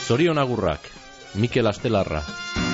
Zorion agurrak, Mikel Astelarra.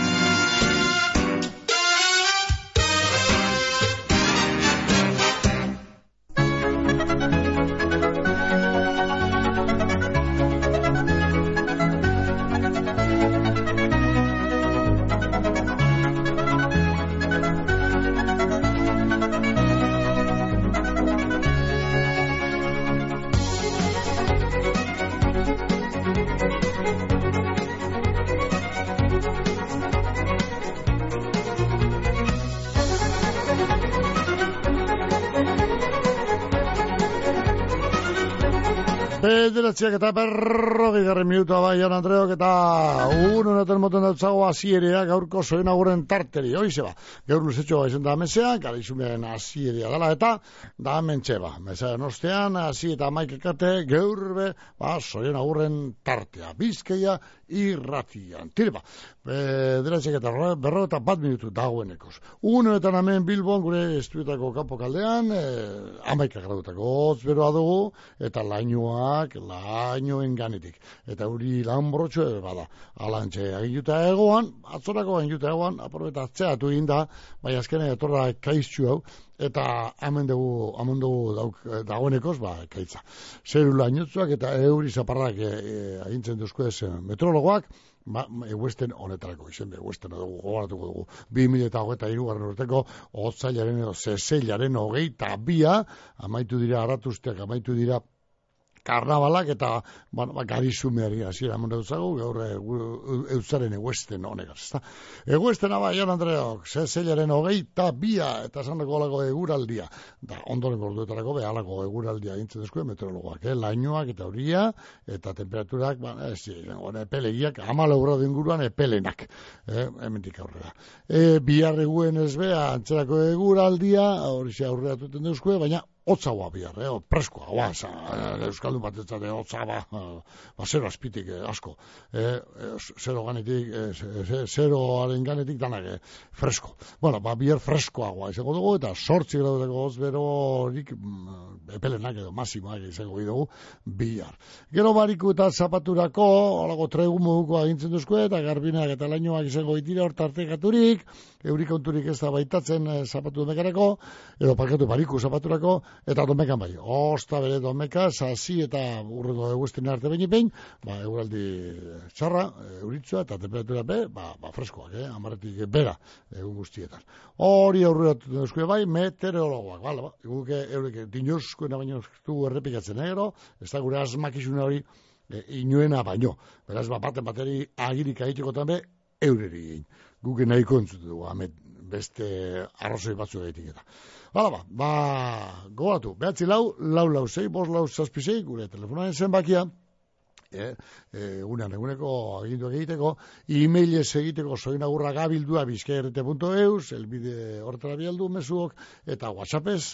Bederatziak eta 40 minutua bai, Jan Andreok, eta honetan moten dautzago hasierea gaurko zoen aguren tarteri, hoize ba. Gaur luzetxo izen da mesean, kalizumen hasierea dela eta da mentxe ba. Mesean ostean, hasi eta maikekate gaurbe, ba, zoen agurren tartea. Bizkaia irratian. Tire ba, bederatziak eta 41 minutu dagoenekoz. Honetan hemen Bilbon gure estuetako kanpo kaldean, 11 gradutako hotz beroa dugu, eta lainoen ganetik. Eta hori lanbrotxo bada. Alantxe aginduta egoan, atzorako aginduta egoan, aprobetatzeatu egin da, bai azkene etorra kaiztxu hau, eta hemen dugu dagoenekoz, ba, kaitza. Zeru lainotzuak eta euri zaparrak agintzen duzko ez meteorologoak, eguesten honetarako izen, eguesten dugu, gogaratuko dugu. 2023 urteko otzailaren edo zezeilaren 22, amaitu dira aratusteak, amaitu dira karnabalak eta garizumeari hasiera eman dutzagu, gaur eutzaren eguesten honegaz, ezta? Eguesten aba, Jan Andreok, zezeilaren 22, eta esan dago alako eguraldia. Da, ondoren gorduetarako behalako eguraldia gintzen duzko meteorologoak, lainoak eta horia, eta temperaturak, epelegiak, 14 gradu inguruan epelenak, hemendik aurrera. Bihar eguen ez bea, antzerako eguraldia, hori ze aurrera tuten duzko, baina hotzagoa bihar, preskoa, euskaldun batetzate hotzaba, zero azpitik asko, zeroaren ganetik danak fresko. Bueno, bihar freskoagoa izango dugu, eta 8 gradutako hotz berorik epelenak edo masimoak izango dugu bihar. Gero bariku eta zapaturako, alago tregumoguko agintzen duzko, eta garbinak eta lainoak izango ditira hor tartekaturik, eurikonturik ez da baitatzen zapatu domekarako, edo parkatu bariku zapaturako, eta domekan bai. Osta bere domeka, sasi eta urrego eguesten arte behin, eguraldi txarra, euritzua eta temperatura freskoak, amaretik bera, egun guztietan. Hori aurreratu duzko bai, meteorologoak, eguke eurek dinozkoena baino du errepikatzen egero, ez da gure asmakizuna hori inoena baino. Beraz, baten bateri agirik aitikotan be, eureri egin. Guke nahiko entzutu dugu, beste arrozoi batzu egaitik eta. Gogatu, 9-4-6-5-6, gure telefonaren zenbakia, eguneko aginduak egiteko, e-mailez egiteko zoinagurrak abildua bizkaierrete.eus, elbide horretara bialdu mezuok, eta whatsappez,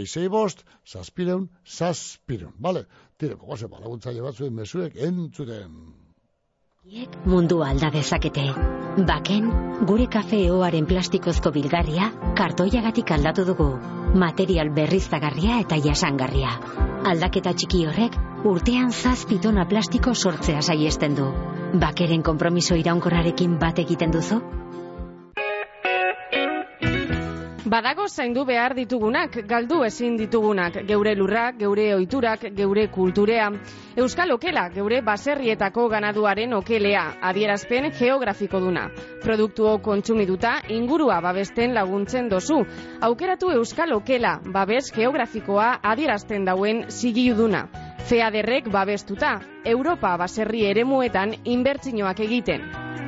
665-600-600. Bale, tire, laguntzaile batzuen mezuek entzuten. Mundu alda dezakete. Baken, gure kafeoaren plastikozko bilgarria kartoiagatik aldatu dugu. Material berriztagarria eta jasangarria. Aldaketa txiki horrek urtean 7 tona plastiko sortzea saiesten du. Bakeren konpromiso iraunkorrarekin bat egiten duzu? Badago zaindu behar ditugunak, galdu ezin ditugunak, geure lurrak, geure ohiturak, geure kulturea. Euskal okela, geure baserrietako ganaduaren okelea, adierazpen geografiko duna. Produktuo kontsumiduta, ingurua babesten laguntzen dozu. Aukeratu Euskal okela, babes geografikoa adierazten dauen zigiluduna. FEADERrek babestuta, Europa baserri eremuetan inbertsioak egiten.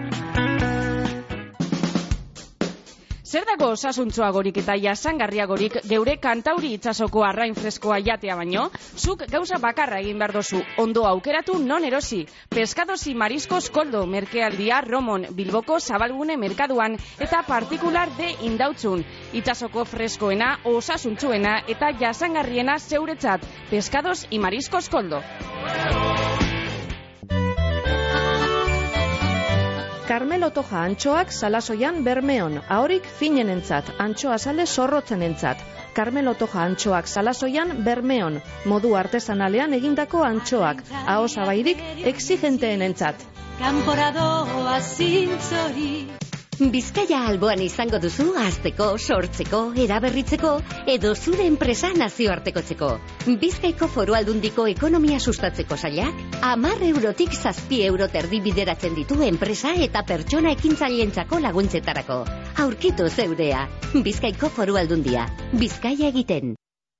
Zer dago osasuntsuagorik eta jasangarriagorik geure kantauri itsasoko arrain freskoa jatea baino? Zuk gauza bakarra egin behar dozu, ondo aukeratu non erosi. Pescados y Mariscos Koldo, merkealdia Romon, Bilboko Zabalgune merkaduan eta partikular de Indautzun. Itsasoko freskoena, osasuntsuena eta jasangarriena zeuretzat. Pescados y Mariscos Koldo. Carmelo Toja antxoak Salasoian Bermeon, ahorik finenentzat, antxoa sale zorrotzenentzat. Carmelo Toja antxoak Salasoian Bermeon, modu artesanalean egindako antxoak, ahosabairik exigenteenentzat. kanpora doa zintzori. Bizkaia alboan izango duzu hazteko, sortzeko, eraberritzeko edo zure enpresa nazioartekotzeko. Bizkaiko Foru Aldundiko ekonomia sustatzeko sailak 10 eurotik 7 euro terdi bideratzen ditu enpresa eta pertsona ekintzaileentzako laguntzetarako. Aurkitu zeurea. Bizkaiko Foru Aldundia. Bizkaia egiten.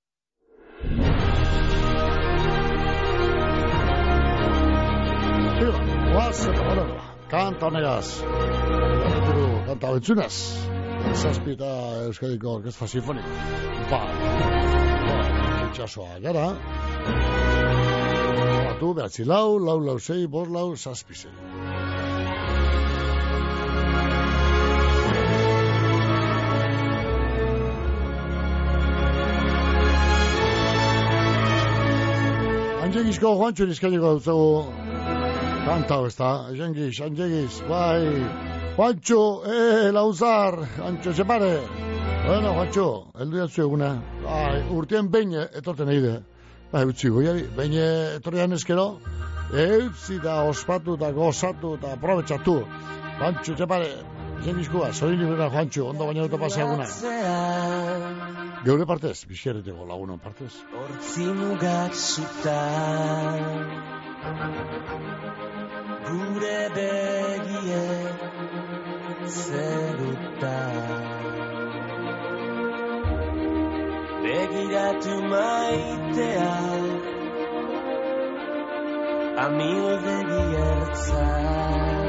Kanta honegaz. Kanta betxunaz. Zazpita Euskadiko Orkestra Sinfonik. Itxasoa gara. Batu, behatzi lau, lau, sei, bost lau, zazpi sei. Antzegizko Juantxo nizkainiko dutzago kanta hau ez da, Angegiz, bai, Juantxo, lauzar, Antxo, separe. Bueno, Juantxo, heldu jatzu eguna, bai, urtien behin etorten egide. Bai, utzi goiari, behin etorrian eskero, utzi da ospatu eta gozatu eta aprobetsatu. Juantxo, separe, Angegizkoa, zorin libera Juantxo, ondo baina dut pasa eguna. Geure partez, bizkerreteko lagunon partez. Hortzi mugak zutan, gure begie zerutan. Begiratu maitea, amildegi ertzan.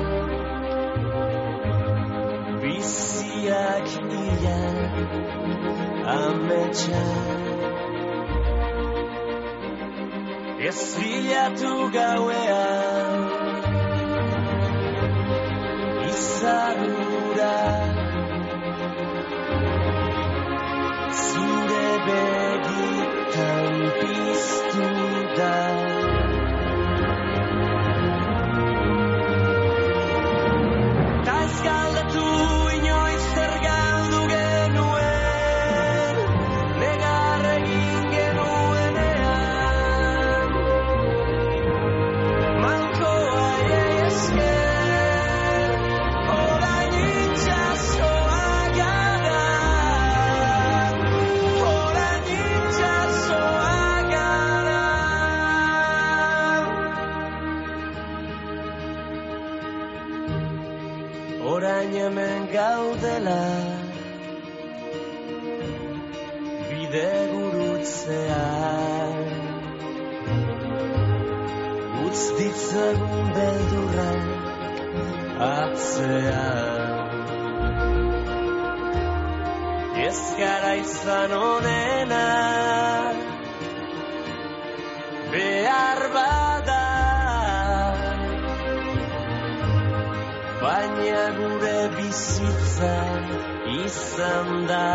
Biziak ilan, ametxan. Ez bilatu gauean, izadura. Zure begitan piztu da. Ta ez galdetu inoiz zer galdu genuen, negar egin genuenean. Malkoa esker, orain itxasoa gara. Orain itxasoa gara. Orain hemen gaudela, bide gurutzean. Utz ditzagun beldurrak atzean. Ez gara izan onena, behar bada. Baina gure bizitza izan da.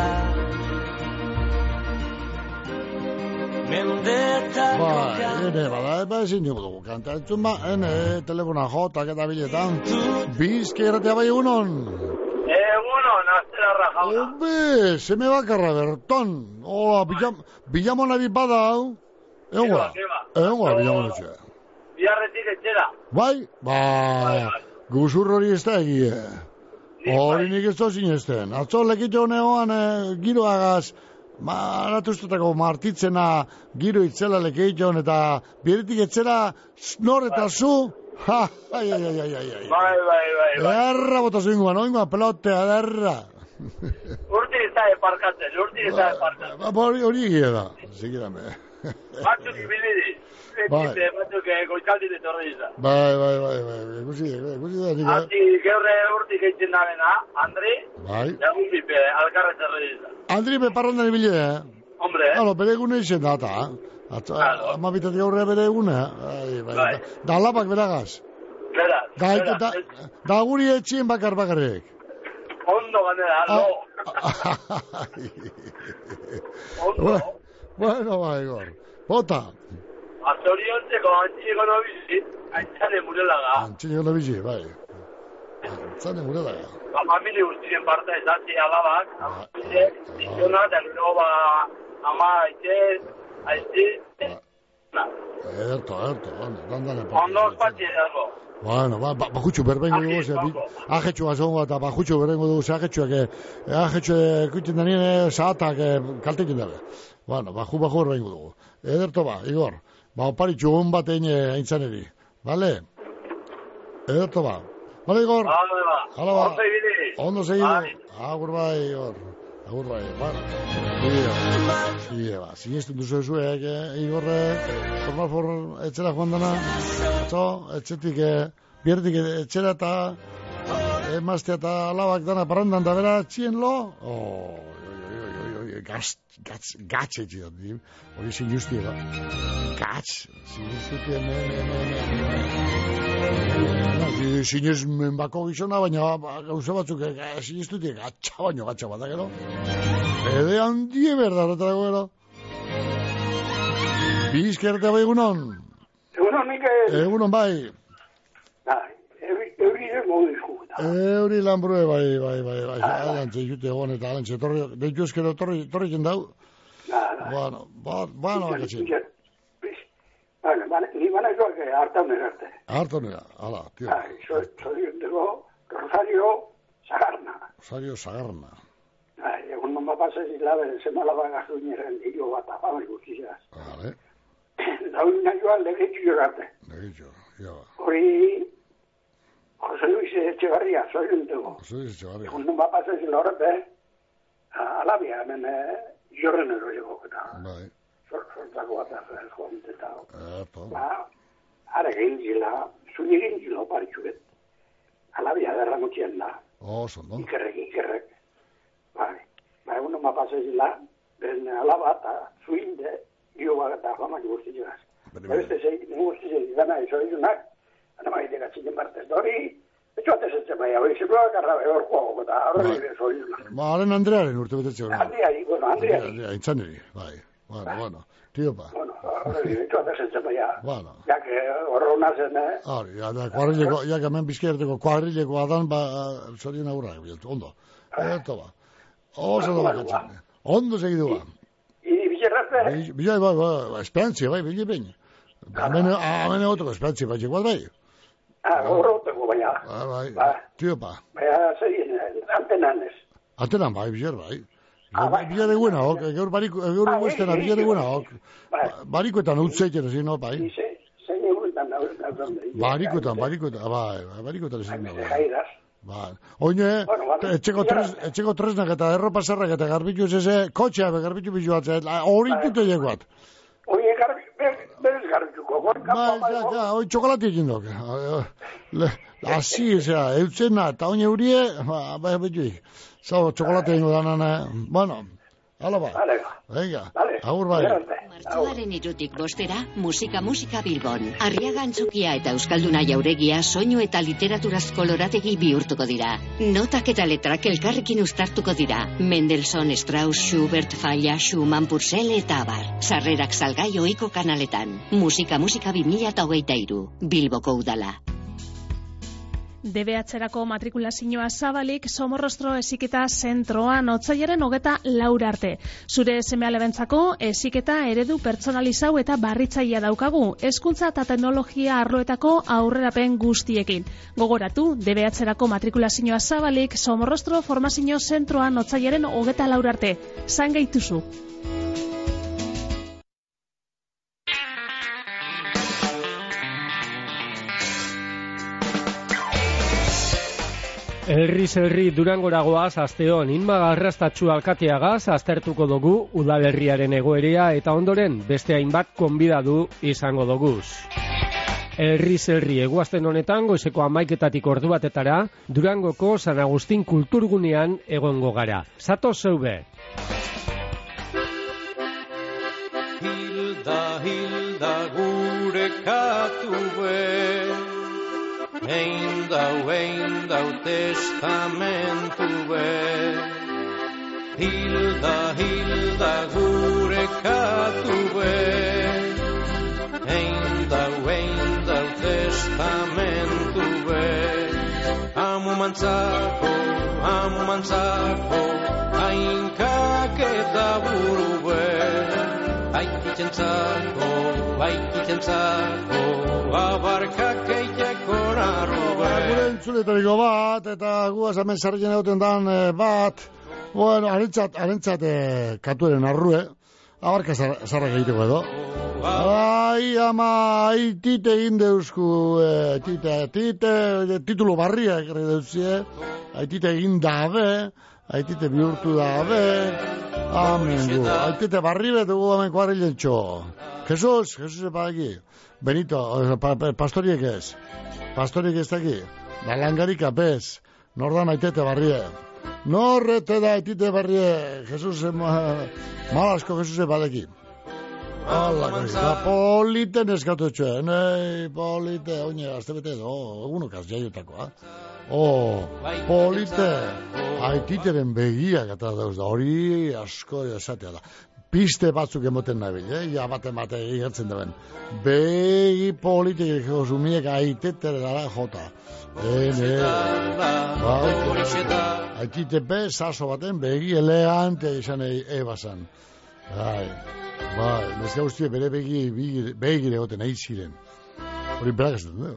Mendetako Bada, ezin dugu kanta entzun ba, telefona jotak eta biletan. Bizke erratea bai egunon. Egunon, aztelarra jauna. Hombre, seme bakarra berton. Oa, bilamonari bada hau. Egoa, bilamonetxe. Biarretik etxera. Bai? Guzur hori ez da egie. Hori nik ez tozin ezten. Atzo lekitxo neoan giroagaz, aratuztetako martitzena giro itzela lekitxon eta biretik etzela snor eta zu. Ai. Bai. Erra bota zuinguan, oinguan pelotea, erra. Urti ez da eparkatzen. Hori egia da, zikirame. Batzuk ibilidi. Batzuk goitzaldit etorri izan. Bai, ikusi da nik. Hati geurre urtik eitzen dabena, Andri, egun bipe, alkarre zerri izan. Andri beparrondan ibile, Hombre, bere egune izen data. Ama bitat gaurre bere egune. Da alapak beragaz. Beraz. Da guri etxien bakarrik. Ondo ganera, lo. Ondo. Bueno, Igor. Bota. Azoriontzeko antxineko nobizi, aintzane murelaga. Antxineko nobizi, bai. Aintzane murelaga. Familie guztien parte ezatzi alabak, amizek, dizionat, elero ama aitzez, aizti, Erto, dandan ondo ospatzi edago. Bueno, bajutxu berbengo dugu, ajetxua zongo eta bajutxu berbengo dugu, ajetxuak, ikusten denien, zahatak kaltekin dabe. Bueno, baju berbengo dugu. Ederto Igor, oparitxu hon bat eintzaneri, bale? Ederto Vale, Igor? Hala ba. Ondo segidu. Agur bai, Igor. Agur bai, bueno. Sinestu duzu zuek, Igorrek, formal etxera joan dana, etxetik, biertik etxera eta emaztea eta alabak dana parandan da bera, txien lo, gatz etxean, hori sinuzti ega, gatz, sinuzti sinez menbako gizona, baina gauza batzuk sinuzti gatza baino gatza bat, gero? Ede handie berda, horretako gero? Bizkerte bai egunon? Egunon, Mikel. Egunon bai. Euri den modu izkuguta. Euri lanbrue bai. Alantze jute egon eta alantze, deitu ezkero torri jendau. Bueno, bakatxin. Ni banaikoak hartaunera arte. Hartaunera, hala, tio. Zorienteko Rosario Sagarna. Rosario Sagarna. Egun non bapasa zilaberen zemalaba gaztuineren hiru bat afamai guztizaz. Vale. Daun nahioa legetxu jogarte. Legetxu, ja. Hori Jose Luis Etxebarria, zorienteko. Jose Luis Etxebarria. Egun non bapasa zilaberte alabia hemen jorren erroiko eta. Bai. Sortako bat joan eta. Ara gehintzila, zuni gehintzila oparitxuet. Alabia derramutxien da. Zondo. Ikerrek. Egun non bapasa zila, ben alaba eta zuinde, dio bat eta famak guztizaz. Beste guztizaz izana izoizunak, anamaitek atziken partez dori, etxoatez etzen bai, hori ziploak arrabe hor joago eta horre izoizunak. Haren Andrearen urte betetxe hori. Andreari. Aintzaneri, bai. Bueno, tío pa. Bueno, horre etxoatez etzen bai, bueno. Ya que horro nazen, Hori, kuadrileko, ya que hemen bizkerteko kuadrileko adan, zorion aurra, ondo. Eto ba. Oso da bakatzen. Ondo segidu ba. Bizerrate? Esperantzia, bai, bine. Hemen egoteko esperantzia, bai, txekuat bai. Horroteko, baina. Bai, tio pa. Baina, zein, antenanez. Antenan, bai, bizer, bai. Bizer eguna, ok, gaur guztena, bizer eguna, ok. Barikoetan utzeiten, ezin, no, bai. Zein egunetan, barikoetan, ezin, no, bai. Jairaz. Oine, etxeko tresnak eta erropa zerrak eta garbitu zeze, kotxea garbitu bizu batzea, hori dute jegoat. Oie, berez garbituko, hori txokolati egin dok. Asi, eutzena, eta oine hurie, betu, txokolati egin danan, bueno, hala ba. Venga, agur bai. Martxoaren 3tik 5 musika Bilbon. Arriaga Antzokia eta Euskalduna Jauregia soinu eta literaturazko lorategi bihurtuko dira. Notak eta letrak elkarrekin uztartuko dira. Mendelssohn, Strauss, Schubert, Falla, Schumann, Purcell eta abar. Sarrerak salgai ohiko kanaletan. Musika 2023. Bilboko udala. DBH-erako matrikulazioa zabalik Somorrostro heziketa zentroan otsailaren 24 arte. Zure seme-alabentzako heziketa eredu pertsonalizau eta barritzailea daukagu, hezkuntza eta teknologia arloetako aurrerapen guztiekin. Gogoratu, DBH-erako matrikulazioa zabalik Somorrostro formazio zentroan otsailaren 24 arte. Zain gaituzu. Herriz herri Durangoragoaz asteon Inma Garrastatxu alkateagaz aztertuko dugu udalerriaren egoerea eta ondoren beste hainbat konbidatu izango doguz. Herriz herri eguazten honetan goizeko 11:00 ordu batetara Durangoko San Agustin kulturgunean egongo gara. Zatoz zeube! Hilda gure katue Ein dau testamentu be Hilda gure katu be Ein dau testamentu be Amu mantzako Ainkak eta buru be Aikitzentzako Abarkak eiteko Gure entzuletariko bat, eta guaz hemen sarrien egoten dan bat, bueno, arentzat katueren arrue, abarka zarrak egiteko edo. Ai, ama, aitite egin deusku, titulo barria ekarri deuzie, aitite egin dabe, aitite bihurtu dabe, amengu, aitite barri betugu hemen kuadrilen txo. Jesus epadaki, Benito, pastoriek ez daki, balangarik apez, nordan aitete barrie. Norrete da aitite barrie, Jesus, malasko Jesus epadaki. Da polite neskatu etxoen, polite, oine, azte bete edo, egunokaz jaiotakoa. Polite, aititeren begiak eta dauz da, hori asko esatea da. Piste batzuk emoten nabil, ja bate egertzen duen. Begi politik josumiek aitetere dara jota. Aitite be, saso baten, begi elegante izan ebasan. Nezka guztie bere begire goten nahi ziren. Hori berak ez dut,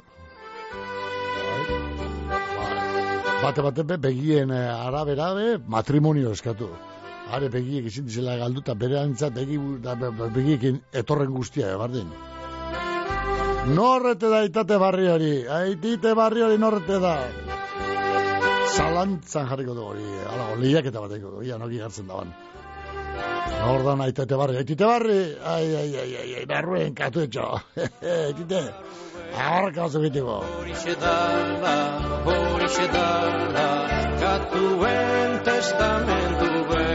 Bate begien arabe matrimonio eskatu. Are begiek izin dizela galduta bere antzat begiekin etorren guztia, bardin. Norrete da aitite barri hori norrete da. Zalantzan jarriko du hori, lehiaketa bateko, noki gartzen daban. Nordan aitite barri, ai, barruen katu etxo, aitite, agarka oso bitiko. Horixe dala, katuen testamentu be.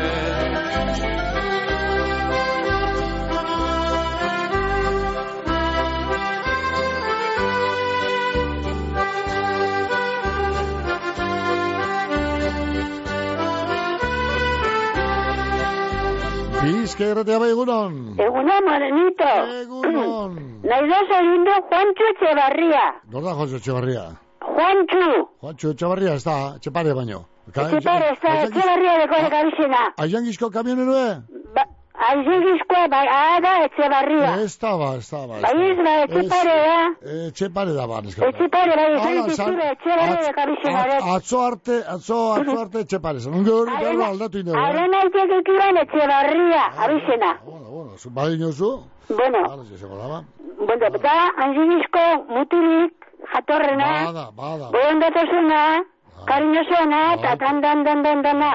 Bizka erratea bai egunon. Egunon, Morenito. Egunon. Nahi da salundo Juancho Etxebarria. Norda Juancho Etxebarria? Juancho Etxebarria ez da, Etxepare baino. Etxepare ez da, Etxebarria deko egabizena. Aiangizko kamionero, Aiangizkoa, da, Etxebarria. Ez da ba. Bai ez da, Etxepare da. Etxepare da ba, Etxepare bai, Etxebarria egabizena. Atzo arte Etxepare, zanunge hori berro aldatu ino. Haren aitek ikiban Etxebarria, abizena. Bueno, badino zu? Bueno, da, Aiangizko mutilik, jatorrena. Bada. Borondatosuna, kariñosona, eta dana.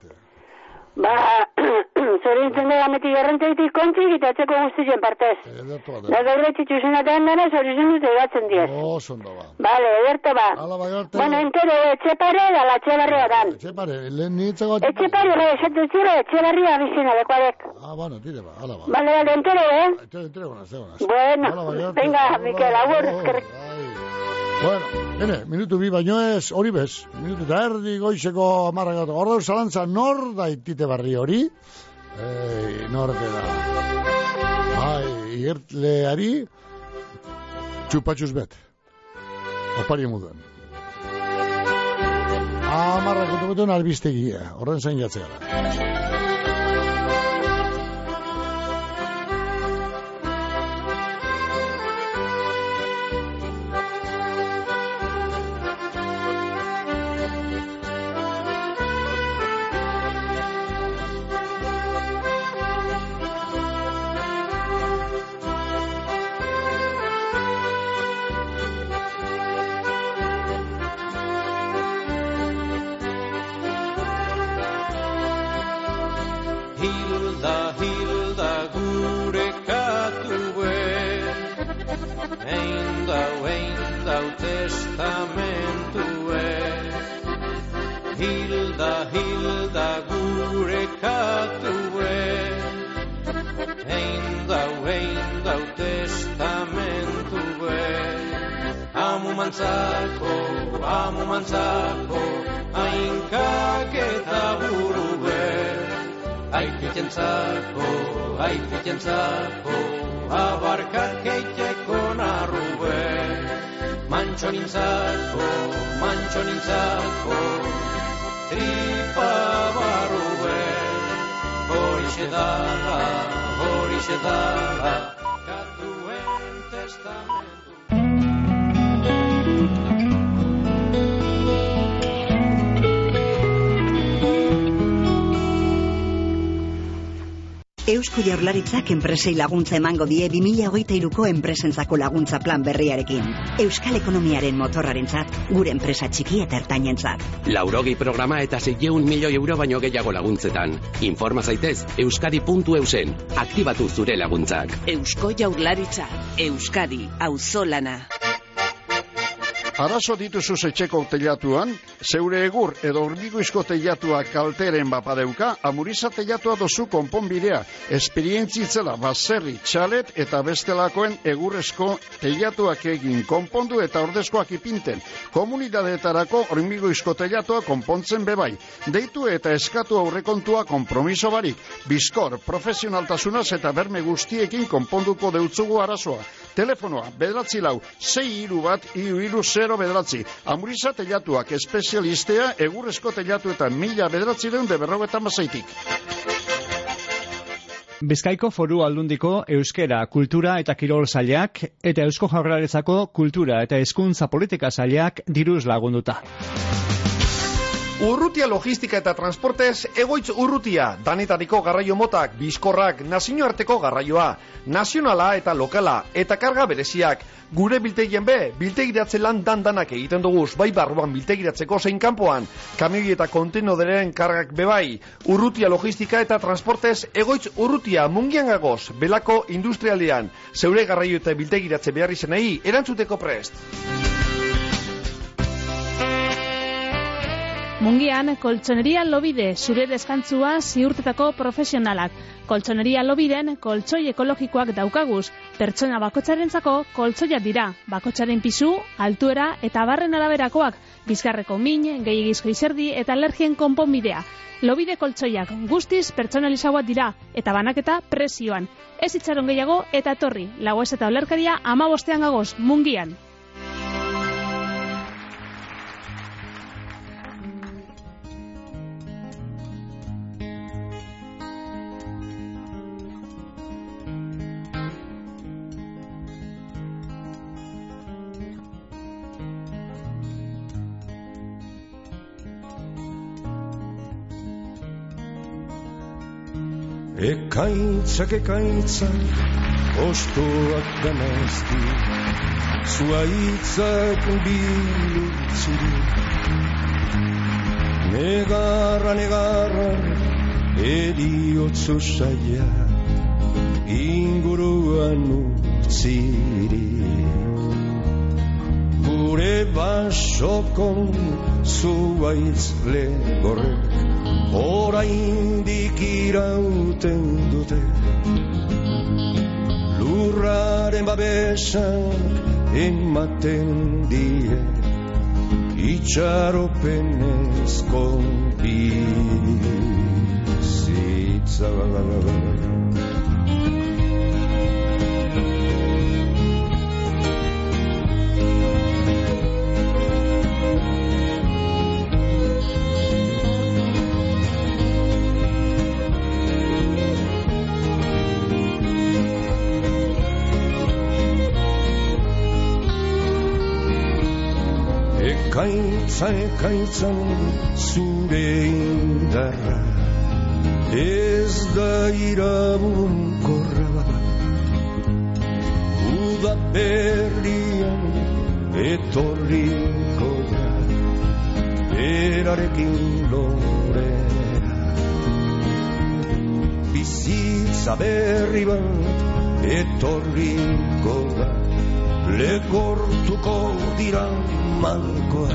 Zorintzen dela meti garrantzaitik kontzik eta atzeko guztien partez. Da gaurre txitxusena dana, zorintzen dut egatzen diez. Sondo ba. Vale, ederto ba. Bueno, entero, Etxepare da la Etxebarria dan. Etxepare, lehen nitzako... Etxepare, esatu zira, Etxebarria bizina, dekoadek. Bueno, tire ba, ala ba. Vale, entero, Entero, Bueno, venga, Mikel, agur, eskerrik. Bueno, minutu bi baino ez, hori bez, minutu eta erdi goizeko amarragatu. Hor dauz zalantza, nor da aitite barri hori? Norte da. Igertleari txupatxuz bet. Opari emuduen. Amarragatu betuen albiztegia, horren zain jatzea da. Hilda gure katue, eindau testamentue. Hilda gure katue, eindau testamentue. Amu mantzako, ainkak eta burube. Aititentzako, abarkak eiteko narrube. Mantxo nintzako, tripa barrube. Horixe dala, katuen testamentu. Eusko Jaurlaritzak enpresei laguntza emango die 2023ko enpresentzako laguntza plan berriarekin. Euskal ekonomiaren motorrarentzat, gure enpresa txiki eta ertainentzat. 80 programa eta 600 milioi euro baino gehiago laguntzetan. Informa zaitez euskadi.eusen. Aktibatu zure laguntzak. Eusko Jaurlaritza, Euskadi, auzolana. Arazo dituzu etxeko teilatuan, zeure egur edo hormiguizko teilatua kalteren bapadeuka, Amuriza teilatua dozu konponbidea, esperientzitzela baserri, txalet eta bestelakoen egurrezko teilatuak egin konpondu eta ordezkoak ipinten. Komunidadeetarako hormiguizko teilatua konpontzen bebai. Deitu eta eskatu aurrekontua konpromiso barik. Bizkor, profesionaltasunaz eta berme guztiekin konponduko deutzugu arazoa. Telefonoa, 9-6-3-1-3-0 bederatzi. Amuriza teilatuak espezialistea egurrezko teilatu eta 1950 Bizkaiko Foru Aldundiko Euskera, Kultura eta Kirol Sailak eta Eusko Jaurlaritzako Kultura eta Hezkuntza Politika Sailak diruz lagunduta. Urrutia logistika eta transportez egoitz urrutia, danetariko garraio motak, bizkorrak, nazioarteko garraioa, nazionala eta lokala, eta karga bereziak. Gure biltegien biltegiratze lan dandanak egiten duguz, bai barruan biltegiratzeko zein kanpoan, kamioi eta kontenoderen kargak bebai. Urrutia logistika eta transportez egoitz urrutia, Mungian gagoz, Belako industrialdean, zeure garraio eta biltegiratze behar izenei, erantzuteko prest. Mungian, Koltsoneria Lobide, zure deskantzua ziurtetako profesionalak. Koltsoneria Lobiden koltsoi ekologikoak daukaguz. Pertsona bakotsarentzako koltsoiak dira. Bakotsaren pisu, altuera eta barren araberakoak. Bizkarreko min, gehiagizko izerdi eta alergien konponbidea. Lobide koltsoiak guztiz pertsonalizagoak dira eta banaketa prezioan. Ez itxaron gehiago eta etorri. Lagoez eta olerkaria 15 gagoz, Mungian. Ekaitzak, ostoak damazti, zuaitzak bilutziri. Negarra, eriotzo saia, inguruan utziri. Gure basokon zuaitz legorrek, oraindik irauten dute. Lurraren babesan ematen die, itxaropenezko bizitza. Ekaitzan zure indarra, ez da iraunkorra. Uda berrian etorriko da, berarekin lorera. Bizitza berri bat etorriko da, legortuko dira malkoa.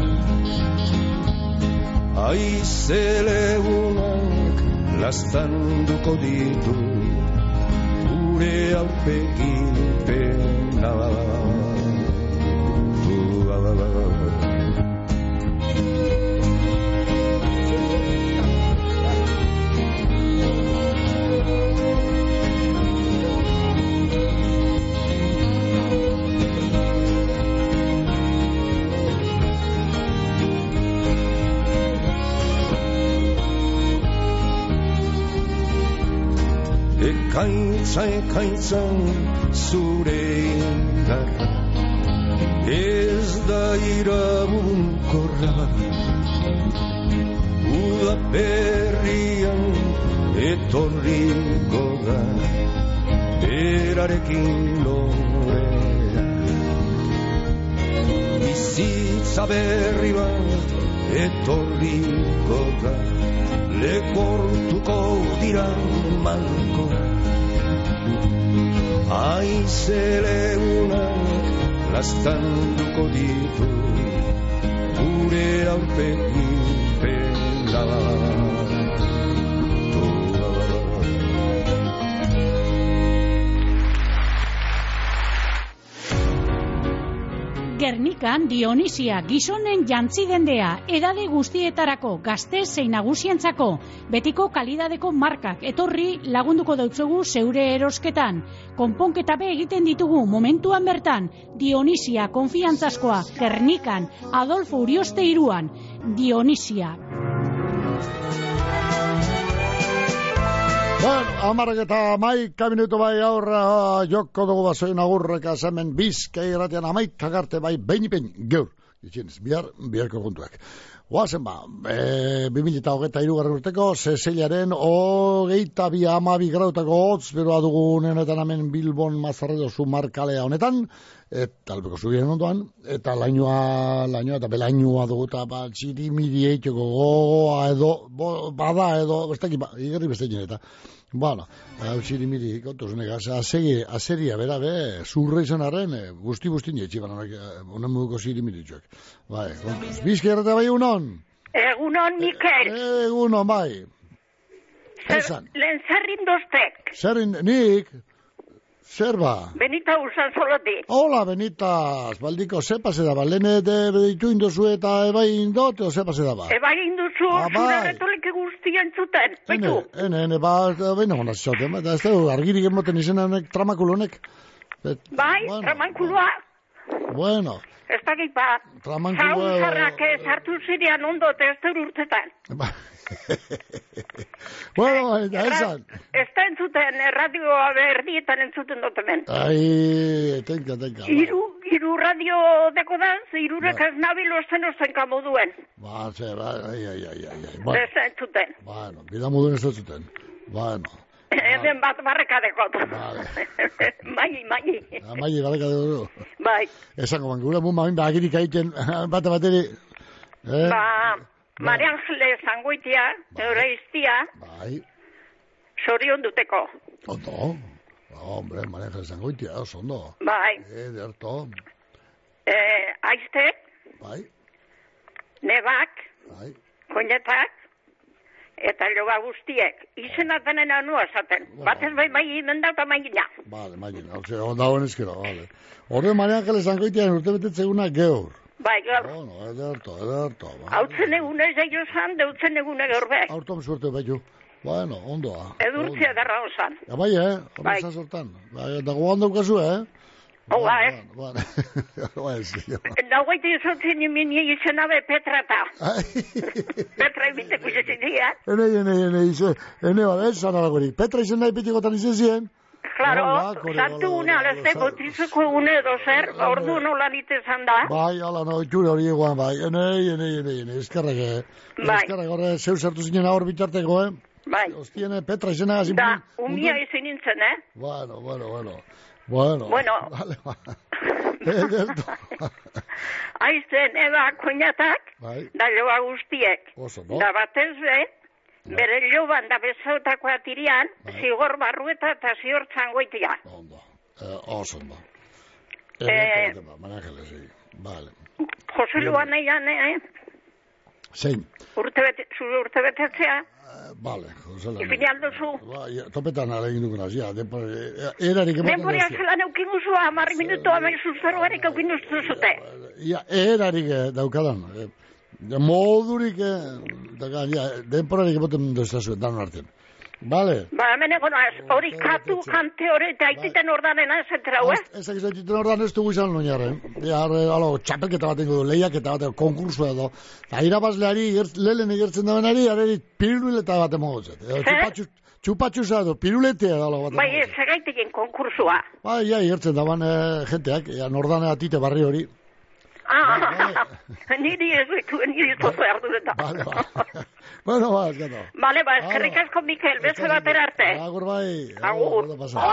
Aizelegunak lastanduko ditu gure aurpegipena. Ekaitzan zure indarra, ez da iraunkorra. Uda berrian etorriko da berarekin lorea. Bizitza berri bat etorriko da, lekortuko dira malko. Aizelegunak lastanduko ditu gure aurpegi pelatu. Gernikan Dionisia gizonen jantzi dendea, edade guztietarako, gazte zein nagusientzako, betiko kalidadeko markak etorri lagunduko dautzugu zeure erosketan. Konponketa be egiten ditugu momentuan bertan, Dionisia konfiantzazkoa, Gernikan, Adolfo Urioste 3an, Dionisia. Bueno, 11:11 minutu bai aurra joko dugu basoin agurreka hemen Bizkai irratian 11 arte bai behin gaur. Itxenez, biharko kontuak. Oazen 2023 urteko Seseilaren 22 grautako hotz beroa dugun honetan hemen Bilbon Mazarredo Zumarkalea honetan, eta albeko zubien ondoan, eta lainoa eta belainoa dugu eta txirimiri eitoko gogoa edo, bada edo, igerri bestekin eta. Bueno, hau txirimiri kontuzunek, aseria bera zurra izan arren, guzti nietxiban honen moduko txirimiritxoak. Bai, kontuz. Bizkai errate bai egunon? Egunon, Mikel. Egunon, bai. Lehen zerrin doztek. Zerrin, nik? Zer ba? Benita usan soloti. Hola, Benita. Baldiko, ze pase daba? Lehen ditu indozu eta ebai indote, o ze pase daba? Ebai indozu, zure retolike guztien zuten. Baitu? Baina gona zoten, eta ez dugu argirik emoten izan honek tramakulonek. Bai, tramakuloa. Bueno. Ez da gipa, zauzarrak sartu zirean ondo eta ez dut urtetan. Bueno, esan. Ez da entzuten, radioa berdietan entzuten duten. Ai, tenka. Iru radio deko da, irurek ez nabilo osten kamo duen. Ez da entzuten. Bueno, bidamudun ez entzuten. Bueno. Eden bat barrekadekot. Mai. Mai barrekadekot. Bai. Esango gure mun agirik aiten bateri. Maria Angele zangoitia, eure iztia. Bai. Sorion duteko. Ondo. Hombre, Maria Angele zangoitia, oso ondo. Bai. Derto. Aiztek. Bai. Nebak. Bai. Koinetak. Eta loba guztiek, izena denen anua esaten. Batez bai mendauta maigina. Vale, maigina. Onda hon eskero, vale. Horre Maria Angele zangoitian urte betetzeguna geur. Bai, gaur. Ederto. Hautzen egune zailo zan, deutzen egune gaur be. Hortom suerte baitu. Bueno, ondoa. Edurtzea darra osan. Bai, horre zazortan. Da gogan daukazu, Oga, Nagoite izotzen imini izena be Petrata. Petra ibiteko izetzen dira. Ene bada, esan alagorik. Petra izen nahi pitikotan izen ziren? Claro, santu une alazte botizuko une edo zer, ordu nola nitezan da. Bai, ala no, itxure hori eguan, bai. Ene, eskerrak, horre zeu sartu zinen hor bitarteko, Bai. Ostiene, Petra izena gazin. Da, umia izin nintzen, Bueno. Vale. Aizten, eba koinatak, da loa guztiek. Da batez be, bere loban da bezautako atirian, zigor barrueta eta zigor txangoitia. Oso, Vale. Jose Luan nahian, Zein? Zure urte betetzea. Vale, Jose Luan. Ifini aldozu. Topetan alegin dugun azia. Erarik ematen denboria zelan eukimuzu, 10 minutu amai zuzarroarik eukimuzu zute. Erarik daukadan. Modurik, denporarik ematen duzazuen, danon artean. Vale. Hemen egon hori katu kante hori eta aititen ordanena ezentrau, Ezak aititen ordan ez dugu izan noinarren. Txapelketa bat ingo du, lehiaketa bat, konkursua edo. Eta irabazleari, lehen egertzen da benari, areri piruleta bat emogotzet. Txupatxuza edo, piruletea da bat. Bai, ez egaitegin konkursua. Bai, egertzen da ban jenteak, nordane atite barri hori. Niri ez ditu, niri zozo ardureta. Bueno, ba, eskatu. Bale, ba, eskerrik asko, Mikel, beste batera arte. Agur bai. Agur.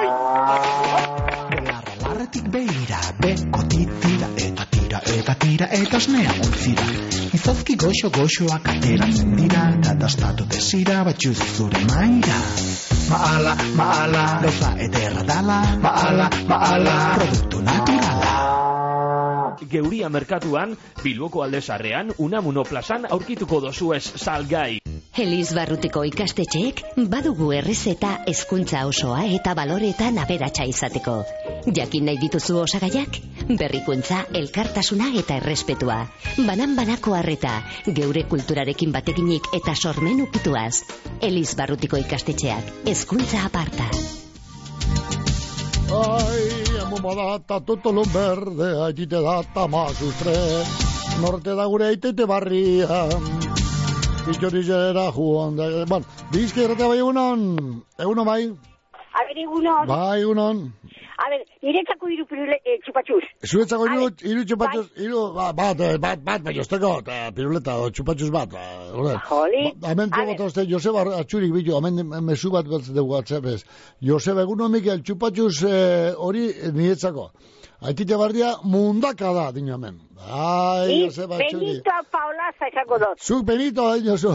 Larretik behira, beko titira, eta tira, eta osnea multzira. Izozki goxoak ateratzen dira, eta dastatu desira, batxuz zure maira. Maala, gauza ederra dala, maala, produktu naturala. Geuria merkatuan, Bilboko aldezarrean, Unamuno plazan aurkituko dozuez salgai. Eliz Barrutiko ikastetxeek badugu errezeta hezkuntza osoa eta baloretan aberatsa izateko. Jakin nahi dituzu osagaiak? Berrikuntza, elkartasuna eta errespetua. Banan-banako harreta, geure kulturarekin batekinik eta sormen ukituaz. Eliz Barrutiko ikastetxeak, hezkuntza aparta. Ai, amuma data, totolo berde, aitite data, masustre. Norte da gure aitete barria. Bitxorizera juan da... Bueno, bizke errate bai egunon bai? A ver, egunon. Bai, egunon. A ver, niretzako iru txupatxuz. Zuretzako iru txupatxuz, bat, bai, osteko, piruleta, txupatxuz bat. Joli. Hemen dugu eta Joseba atxurik bitu, hemen mesu bat batzen dugu atzepez. Joseba, egunon, Mikel, txupatxuz hori niretzako. Aitite barria mundaka da, dino hemen. Ai, Joseba atxurik. Benito Paulaza esango dut. Zuk Benito, Josu.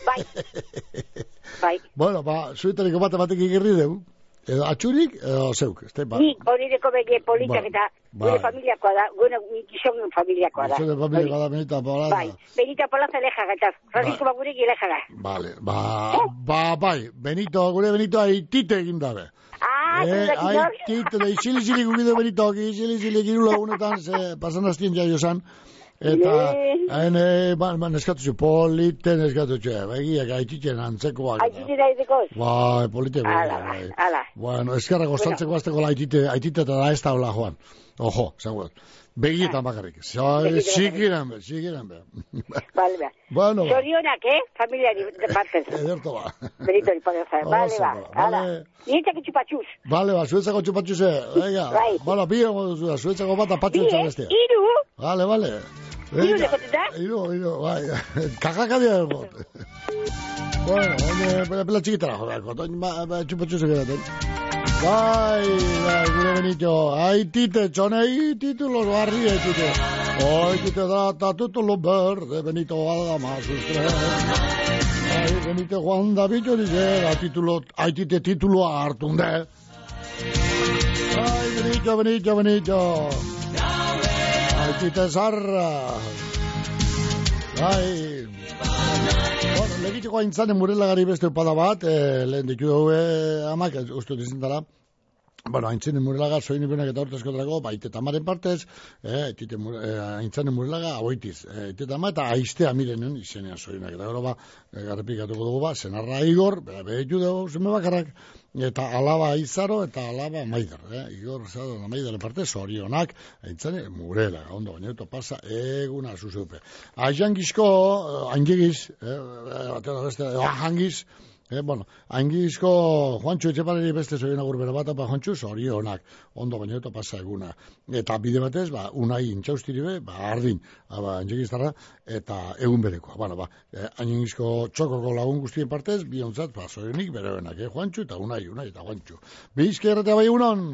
Bai. Bueno, zuetariko batek ikerri dugu. Edo atxurik, edo zeuk. Nik horireko bege politak eta gure familiakoa da, gure gizon familiakoa da. Gizon familiakoa da, Benito Paulaza. Bai, Benito Paulaza elejaga, eta Francisco Bagurek elejaga. Vale, bai, gure Benito aitite egin dabe. Aitite, izili gugido Benito, izili giru lagunetan, pasan hastien jaio zan. Eta, neskatu zu, polite neskatu zu, begiak aititzen antzekoak. Aititzen aitzekoz? Bai, polite. Ala. Bueno, eskerra goztantzeko azteko aitite eta da ez da hola joan. Ojo, zangoet. Begietan bakarrik. Sikiran be. Vale, ba. Bueno. Sorionak, familiari partez. Ederto ba. Benito Paulaza, vale, ba. Ala. Nietzako txupatxuz. Vale, ba, zuetzako txupatxuze. Venga. Bueno, biro, zuetzako bat apatxutza bestia. Iru. Vale. Iru lekotuta? Iru, bai. Kajaka dira ergot. Bueno, pela txikitara joderko. Txupatxuze geraten. Bai, gure Benito. Aitite, txonei, titulos barri, aitite. Aitite data, titulo verde, Benito Adama, sustre. Ai, Benito Juan David Orizera, aitite tituloa hartunde. Ai, Benito. Aitite zarra. Bai. Bueno, legiteko haintzane murelagari beste upada bat, lehen ditu dugu amak, ustu dizentara. Bueno, haintzane murelaga, soin ibenak eta hortezko drago, baite tamaren partez, haintzane murelaga, hauitiz. Ite tama eta aiztea mirenen izenean soinak. Eta gero garrepikatuko dugu senarra Igor, behitu dugu, zeme bakarrak, eta alaba Izaro eta alaba Maider. Igor, Zado, Maider partez, zorionak, haintzane murelaga, ondo, baina pasa, eguna zuzupe. Aizangizko, aingigiz, hangiz, bueno, haingizko Juantxu etxepareri beste zoien agur bera bat, Juantxu zorionak, ondo baina pasa eguna. Eta bide batez, unai intxaustiri be, ardin, haingiztarra, eta egun berekoa. Bueno, haingizko txokoko lagun guztien partez, bi ontzat, zorionik bereoenak, Juantxu eta unai eta Juantxu. Bizke erratea bai egunon?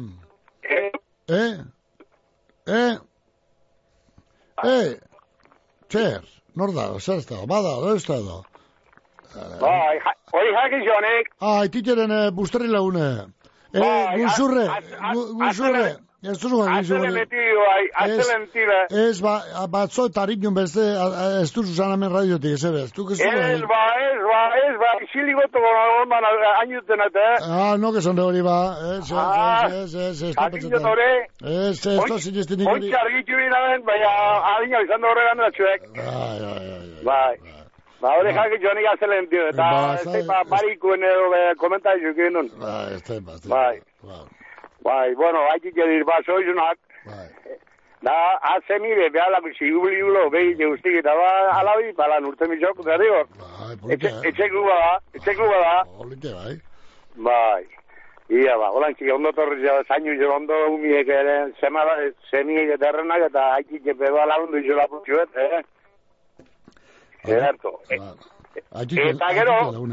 Txer, nor da, zer ez da, bada, ez da. Bai, hori jakin joanek. Aititeren busterri lagune. Guzurre. Ez duzu Azelen metido, azelen tira. Ez, batzo eta haritun beste, ez duzu zanamen radiotik, ez ebe. Ez, iziligoto gonan hainuten eta. No, que son de hori, Ez. Jakin jot hori. Ez zinezten ikori. Ontsa argitu binaden, baina adina izan da horregan da txuek. Bai. Hori jakin joanik azelen tira, eta barikuen edo komentarizu genuen. Bai, bueno, haitik edir soizunak. Da, azemide, behalako ziguliulo, behite guztik, eta alabi, balan urte mitxok, garior. Etxeku bada. Bai. Ia, holan txik, ondo torri zainu, ondo umiek ere, semiek eta errenak, eta haitik beba lagundu izo laputxuet, Ederto. Eta gero...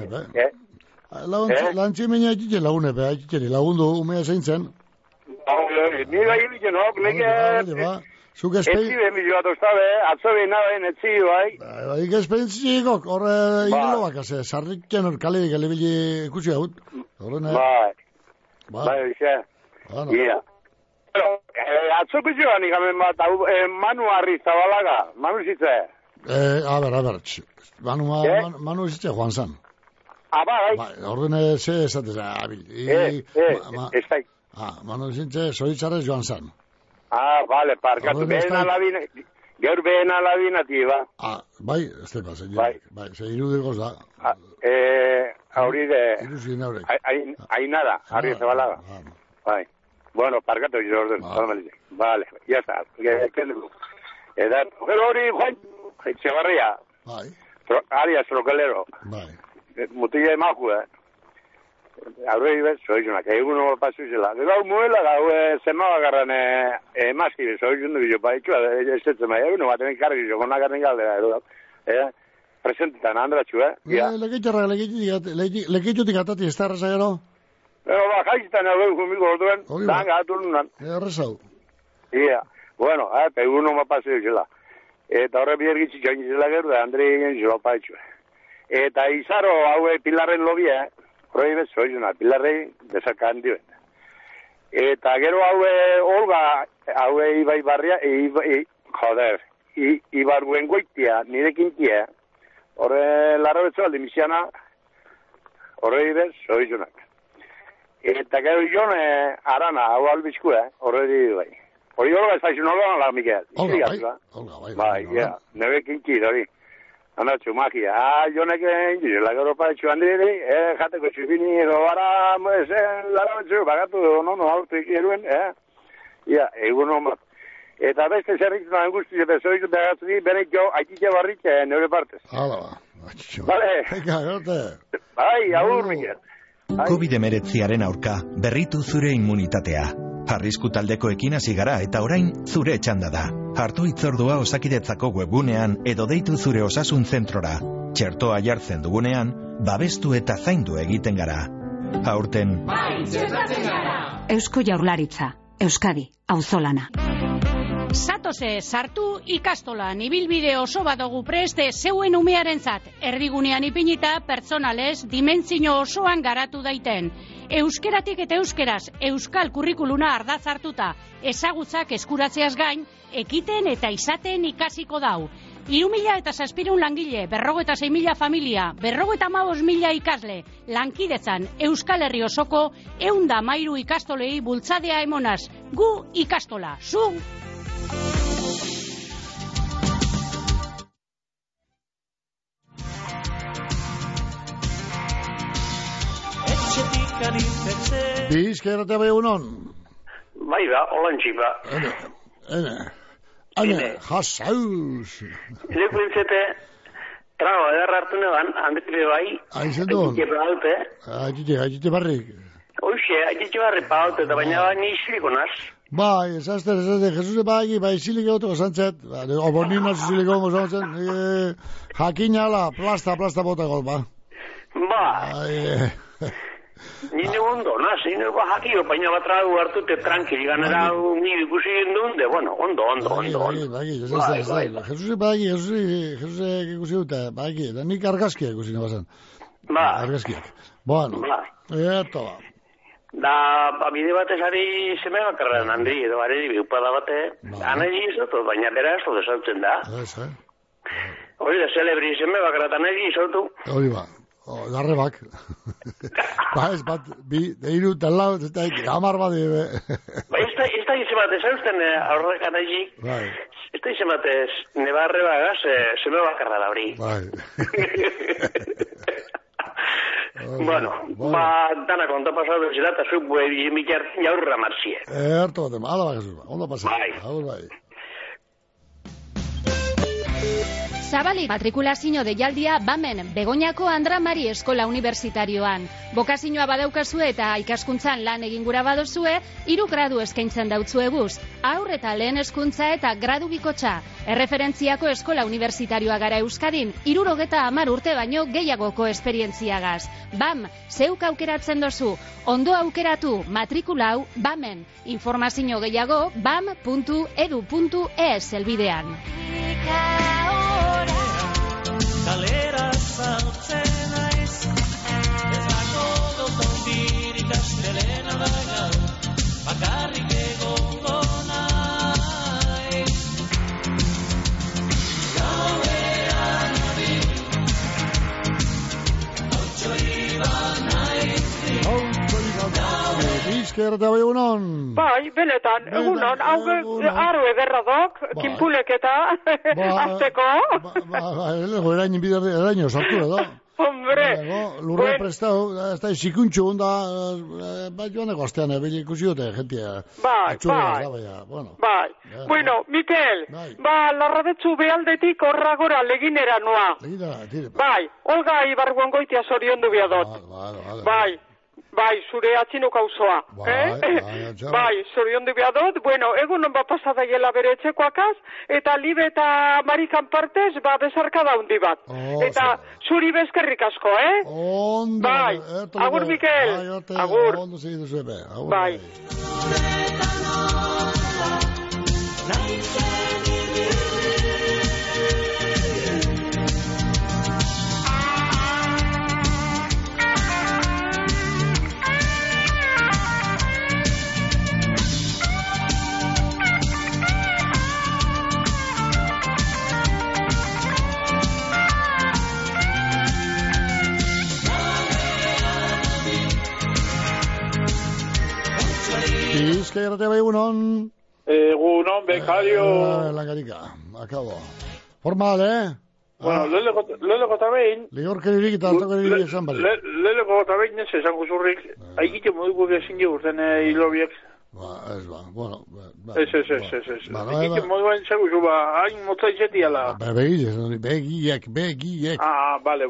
Lantximenia atxitxe lagunep, atxitxeri lagundu umea zeintzen. Ni bai egiten, no? Lege... Zuk espei... Etzi bemizu bat oztabe, atzo behin nabein etzi, bai. Bai, espein zikok, horre hilo bakase, sarrikken hor kale bili ikusi haut. Bai, bize. Ia. Atzo kusioan ikamen bat, Manu Arri Zabalaga, Manu zitze. A ber, Manu zitze joan zan. Bai. Ordene ze esatez, abil. Estai. Manu zitze, zoitzarrez joan zan. Vale, parkatu, gaur behen alabinati, ba. Bai, ez tepa, bai, ze irudegoz da. Hauri de... Iruzin haurek. Ainara, Arri Zabalaga. Bai. Bueno, parkatu, yo orden. Vale, ya está. Pero hori, Juan, Etxebarria. Bai. Arias Trokelero. Bai. Mutilla de Maju, Aurrei bez, soizunak, egun hor pasu izela. Gau muela, gau zemabakarran emaskire, soizun dugu jopa, ez zetzen bai, egun bat, karri jo, konak arren galdera, presentetan, andratxu, Lekitxutik atati, ez da arrasa gero? Ba, jaiztan hau gumiko orduen, dan gatu nunan. Arrasau. Ia, bueno, egun hor pasu izela. Eta horre biergitzik joan izela gero, da Andrei egin jopa etxu. Eta izaro hau pilarren lobia, horrei bez, soizuna, pilarrei desakan dio. Eta gero haue Olga, haue Ibai Barria, Ibarguen goitia, nirekin tia, horre larra betzu aldi misiana, horrei bez, soizunak. Eta gero Jon Arana, hau albizku, horrei bai. Hori Olga ez daizun Olga nala, Mikel. Olga, bai. Bai, nebekin kir, hori. Anatxo, magia. Jonek egin, lagoropa etxu handiri, jateko txupini, edo bara, lara betxu, bagatu, no, aurtik eruen, ia, egun hon. Eta beste zerritzen nahen guzti, eta zoizu begatzu di, benek jo, haititxe barrik, neure partez. Hala, haititxe. Vale. Eka, gerte. Bai, agur, Mikel. COVID-19 aurka, berritu zure immunitatea. Arrisku taldekoekin hasi gara eta orain zure txanda da. Hartu hitzordua Osakidetzako webgunean edo deitu zure osasun zentrora. Txertoa jartzen dugunean, babestu eta zaindu egiten gara. Aurten... Bai, txertatzen gara! Eusko Jaurlaritza, Euskadi, auzolana. Zatose, sartu ikastolan, ibilbide oso badogu preste zeuen umearentzat. Erdigunean ipinita, pertsonalez, dimentsio osoan garatu daiten. Euskeratik eta euskeraz, euskal kurrikuluna ardaz hartuta, ezagutzak eskuratzeaz gain, ekiten eta izaten ikasiko dau. 3.000 langile, 56.000 familia, 55.000 ikasle, lankidetzan Euskal Herri osoko 113 ikastolei bultzadea emonaz. Gu ikastola, zu! Bizkerate bai unon? Bai da, olantxik ba. Ene, jasauz. Leku entzete, trago edarra hartu neban, handetire bai. Aizen duen? Aitite paute. Aitite barrik. Hoxe, aitite barrik paute, eta baina ni isiliko naz. Bai, esazten, Jesus bai, bai, isilik egoteko zantzet. Obonin nazu isilik egoteko zantzet. Jakin ala, plasta bota gol, ba. Ba. Nire ondo, naz, nire jakio, baina bat tragu hartute tranquil, ganera nire ikusi gendunde, bueno, ondo. Bai, Jesus ikusi dute, bai, da nik argazkiak ikusi nebazan. Ba. Argazkiak. Bueno, eto ba. Da, bide batez ari zeme bakarren, Andri, edo areri biupada bate, anari izotu, baina bera ez dut esautzen da. Hori da, celebri zeme bakarrat anari izotu. Hori ba. Garrebak. Ba, ez bat, iru talau, ez da, hamar bat ebe. Ba, ez da izan bat, ez hauzten aurrek anaizik. Bai. Ez da izan bat, nebarre bagaz, zeme bakarra da hori. Bai. Bueno, ba, dana konta pasatu zela, eta zuk bue bizimikar jaurra marzie. Hartu batem, ala bak, ondo pasatu. Bai. Agur bai. Zabalik matrikulazio deialdia Bamen Begoñako Andra Mari Eskola Unibertsitarioan. Bokazioa badaukazue eta ikaskuntzan lan egin gura badozue, 3 gradu eskaintzen dautzueguz. Haur eta lehen hezkuntza eta gradu bikotxa. Erreferentziako eskola unibertsitarioa gara Euskadin, 70 urte baino gehiagoko esperientziagaz. BAM, zeuk aukeratzen dozu. Ondo aukeratu, matrikulau, Bamen. Informazio gehiago, bam.edu.es elbidean. Kalera zautzen aiz, ez dago dotondir ikastelena daga, bakarrik egongo naiz. Gauean abi, hautxo iban naiz. Bizkerta bai egunon. Bai, benetan, egunon, hau aro ederra dok, kinpuleketa, azteko. Eraino sartu edo. Hombre. Lurra prestau, ez da zikuntxu onda, bai joaneko astean, ebile ikusi dute, jentia. Bai. Bueno, Mikel, larrabetzu behaldetik horra gora leginera noa. Bai, Olga Ibarguan goitia zoriondu biadot. Bai, zure atxinuka usoa. Bai, zoriondu biadot. Bueno, egunon pasada hiela bere etxekoakaz, eta Libe eta Marikan partez, bezarka daundi bat. Eta zuri bezkerrik asko, Ondo. Bai, agur Mikel. Agur. Ondo segidu zebe. Bai. Bizkerta bai egunon. Egunon, bekario. Langarika, akabo. Formal, Bueno, leleko eta behin. Ligorke dirik eta altako dirik esan bali. Leleko eta behin ez esan guzurrik. Aikite moduko gezin jegurten hilobiek. Ez bueno. Ez. Aikite moduan esan guzur, hain motza izetiala. Begiek. Bale.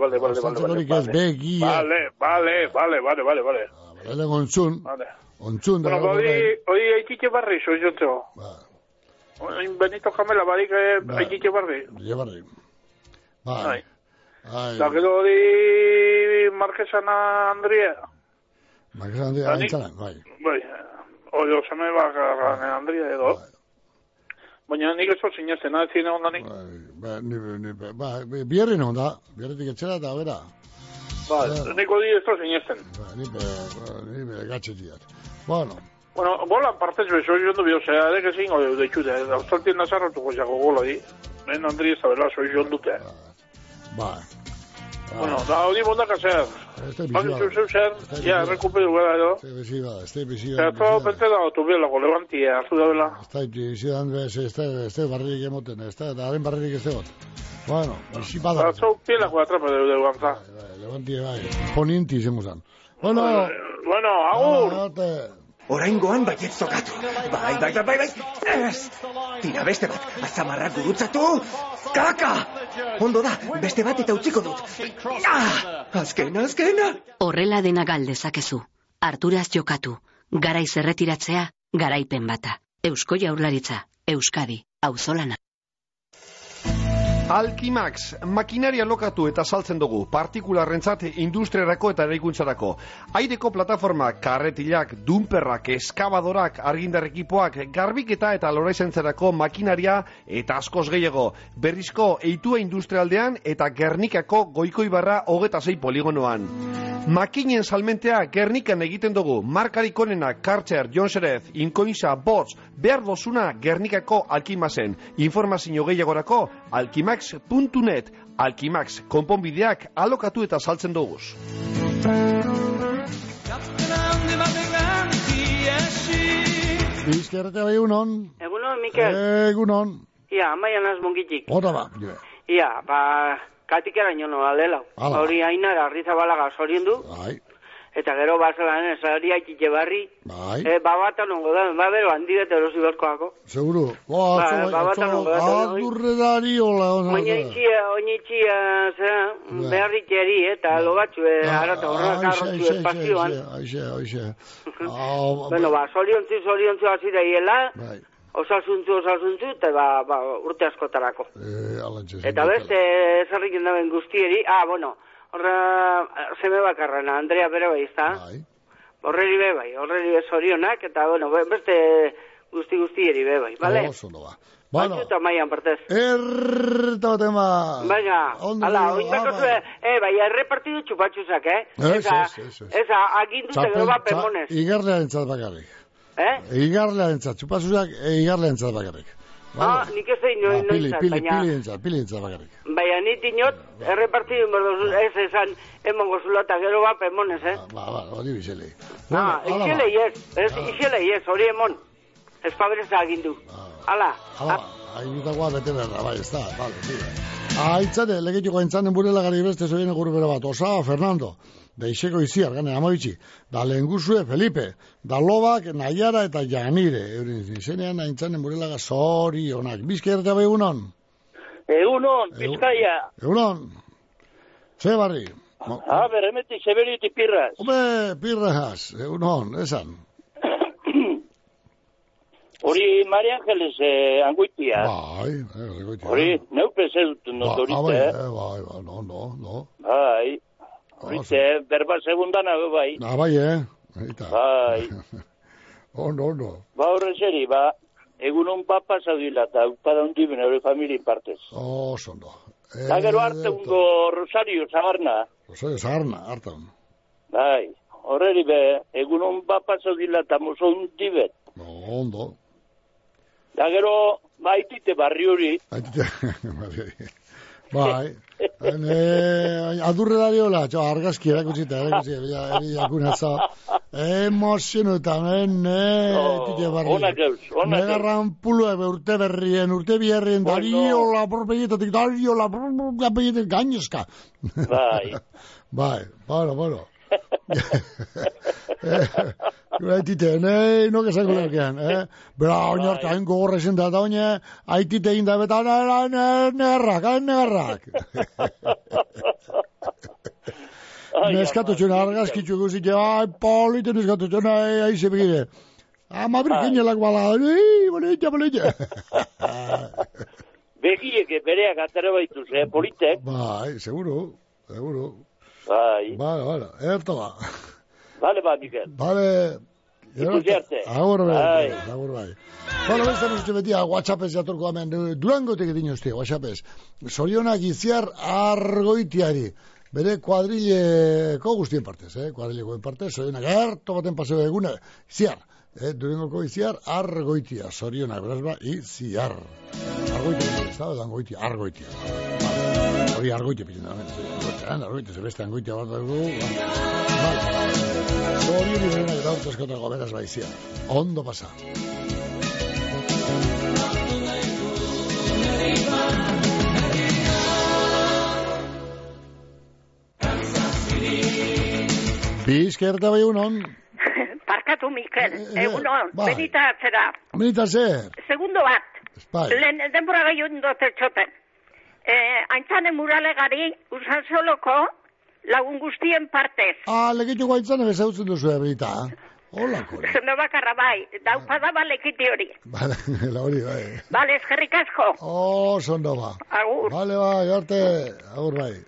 Begiek. Bale, gontzun. Ontzun, da. Bueno, hori aikite barri, soizotzo. Benito Jamela, barik aikite barri. Barri. Bai. Da, gero hori Marquesana Andrea. Marquesana Andrea, aintzana, bai. Bai, hori osame bakarran Andrea edo. Baina nik ez hori zinezten, nahi zine ondanik. Bierri non da, bierretik etxera eta bera. Nik hori ez hori zinezten. Ni gatxetiat. Bueno, golan partez bezo jondo biozea, edek ezin gode deitxute, austaltien nazarratuko jako gola di. Ben Andri ez da bela, soy jondute. Bueno, da hori bondak azer. Recupero gara edo. Este bizida. Eta pente da autobiolako levantia, hartu da bela. Este barririk emoten, da haren barririk ez egot. Bueno, bizipada. Zau pielako atrapa de guantza. Levantia bai, ponienti izemuzan. Bueno, agur! Oraingoan baiet zokatu. Bai. Ez! Tira beste bat, azamarrak gurutzatu! Kaka! Ondo da, beste bat eta utziko dut. Azkena! Horrela dena galdezakezu. Arturaz jokatu. Garaiz erretiratzea, garaipen bata. Eusko Jaurlaritza, Euskadi, auzolana. Alkimax, makinaria lokatu eta saltzen dugu, partikularrentzat industriarako eta eraikuntzarako. Aireko plataformak, karretilak, dumperrak, eskabadorak, argindar ekipoak, garbiketa eta loraizentzarako makinaria eta askoz gehiago. Berrizko eitua industrialdean eta Gernikako Goikoibarra 26 poligonoan. Makinen salmentea Gernikan egiten dugu, markarik onenak Karcher, Jonserez, Inkoinza, Bots, behar dozuna Gernikako Alkimaxen. Informazio gehiagorako alkimax.net. Alkimax, konponbideak alokatu eta saltzen duguz. Bizkerrete bai egunon. Egunon, Mikel. Egunon. Ia, amaian az mongitik. Ota ba. Ia, katik eraino no alela. Hori ainara arrizabalaga zorien du. Eta gero bazelan esari haitite barri. Bai. Babatan ongo da, bero handi bete erosi berkoako. Seguro. Babatan ongo da. Adurredari hola. Oinitxia, beharriteri, eta lo batxu, arata horrela karrotxu espazioan. Aixe. Bueno, zoriontzu hasi daiela. Bai. Osasuntzu, eta urte askotarako. Eta beste, zerriken daben guztieri, bueno, horra, zeme bakarrena, Andrea bere bai, izta? Horreri be bai, zorionak, eta, bueno, beste guztieri be bai, bale? Oso no ba. Batxuta maian partez. Erta batema. Baina, ointako zuen, bai, errepartidu txupatxuzak, Eza, agindute gero bat pemonez. Igarlearen txat bakarrik. Igarlearen txat, txupatxuzak, igarlearen txat bakarrik. Nik ez egin noin zat, Pili entzat bakarrik. Baina, niti not, errepartidu berdozu, ez esan, emongo zulata gero bat pemonez, hori bizele. Izelei ez, hori emon. Ez pabereza agindu. Hala. Hainitakoa bete berda, bai, ez da, bale. Aitzane, legetuko entzanen burela gari beste zoien egur bere bat. Osa, Fernando, da iseko iziar, gane, amoitzi. Da lenguzue, Felipe. Da lobak, Naiara eta Janire. Eurin izenean, entzanen burela gazori onak. Bizka ertea bai egunon? Egunon, Bizkaia. Egunon. Ze barri? Beremetik, seberiti pirras. Home, pirras, egunon, esan. Hori Maria Angeles angoitia. Bai, angoitia. Hori neupe zedut notorite. Bai, no. Bai, horite, berba segundan abe bai. Bai, Bai. No. Ba horre zeri, egunon papa zaudila, eta upada undiben hori familien partez. Sondo. Da gero arte ungo Rosario Zagarna. Rosario Zagarna, hartan. Bai, horreri be, egunon papa zaudila, eta mozo undiben. Ondo. Da gero, baitite barri hori. Bai. Adurredari hola, argazki erakutsita, jakunatza. Emozionutan, tite barri. Negarran pulue urte berrien, urte biherrien, dariola, porpegietatik, porpegietatik, gainezka. Bai. Bueno. Aitite, no que esango lekean, Bera, oinartu, hain gogorra esen da oine, aitite egin da beta, negarrak. Neskatutxuna, argazkitxu guzit, polite neskatutxuna, aize begire. Birkinelak bala, bolite. Begieke bereak atara baituz, politek. Bai, seguro. Bai. Vale, erto ba. Vale, Miquel. Vale. Ikusi arte. Agur bai. Bueno, beste nuzte betia, WhatsAppez jatorko hemen, Durangotek edin uste, WhatsAppez. Zorionak iziar argoitiari. Bere kuadrileko guztien partez, kuadrilekoen partez, zorionak erto baten paseo eguna, iziar. Durangoko iziar argoitia, zorionak, beraz ba, iziar. Argoitia, ez da, angoitia, argoitia. Hori argoitia pitzen da, argoitia, zebeste angoitia bat dugu. Zorion iberenak eta urtezkotako beraz baizia. Ondo pasa. Bizkerta bai egunon. Barkatu, Mikel, egunon, benita atzera. Benita zer? Segundo bat. Lehen denbora gaiun dote txoten. Aintzane muralegari usan soloko lagun guztien partez. Lekituko aintzane bezautzen duzu, benita. Hola, kore. Zene bakarra bai, daupada balekiti hori. Bale, hori bai. Bale, eskerrik asko. Zondo ba. Agur. Bale, bai, arte, agur bai.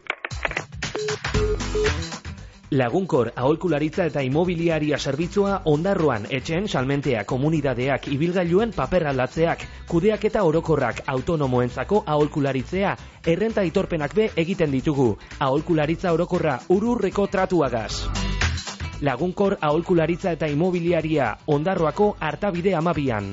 Lagunkor aholkularitza eta imobiliaria zerbitzua Ondarroan etxeen salmentea komunidadeak ibilgailuen paper aldatzeak, kudeak eta orokorrak autonomoentzako aholkularitzea, errenta aitorpenak be egiten ditugu. Aholkularitza orokorra ururreko tratuagaz. Lagunkor aholkularitza eta imobiliaria Ondarroako Artabide 12an.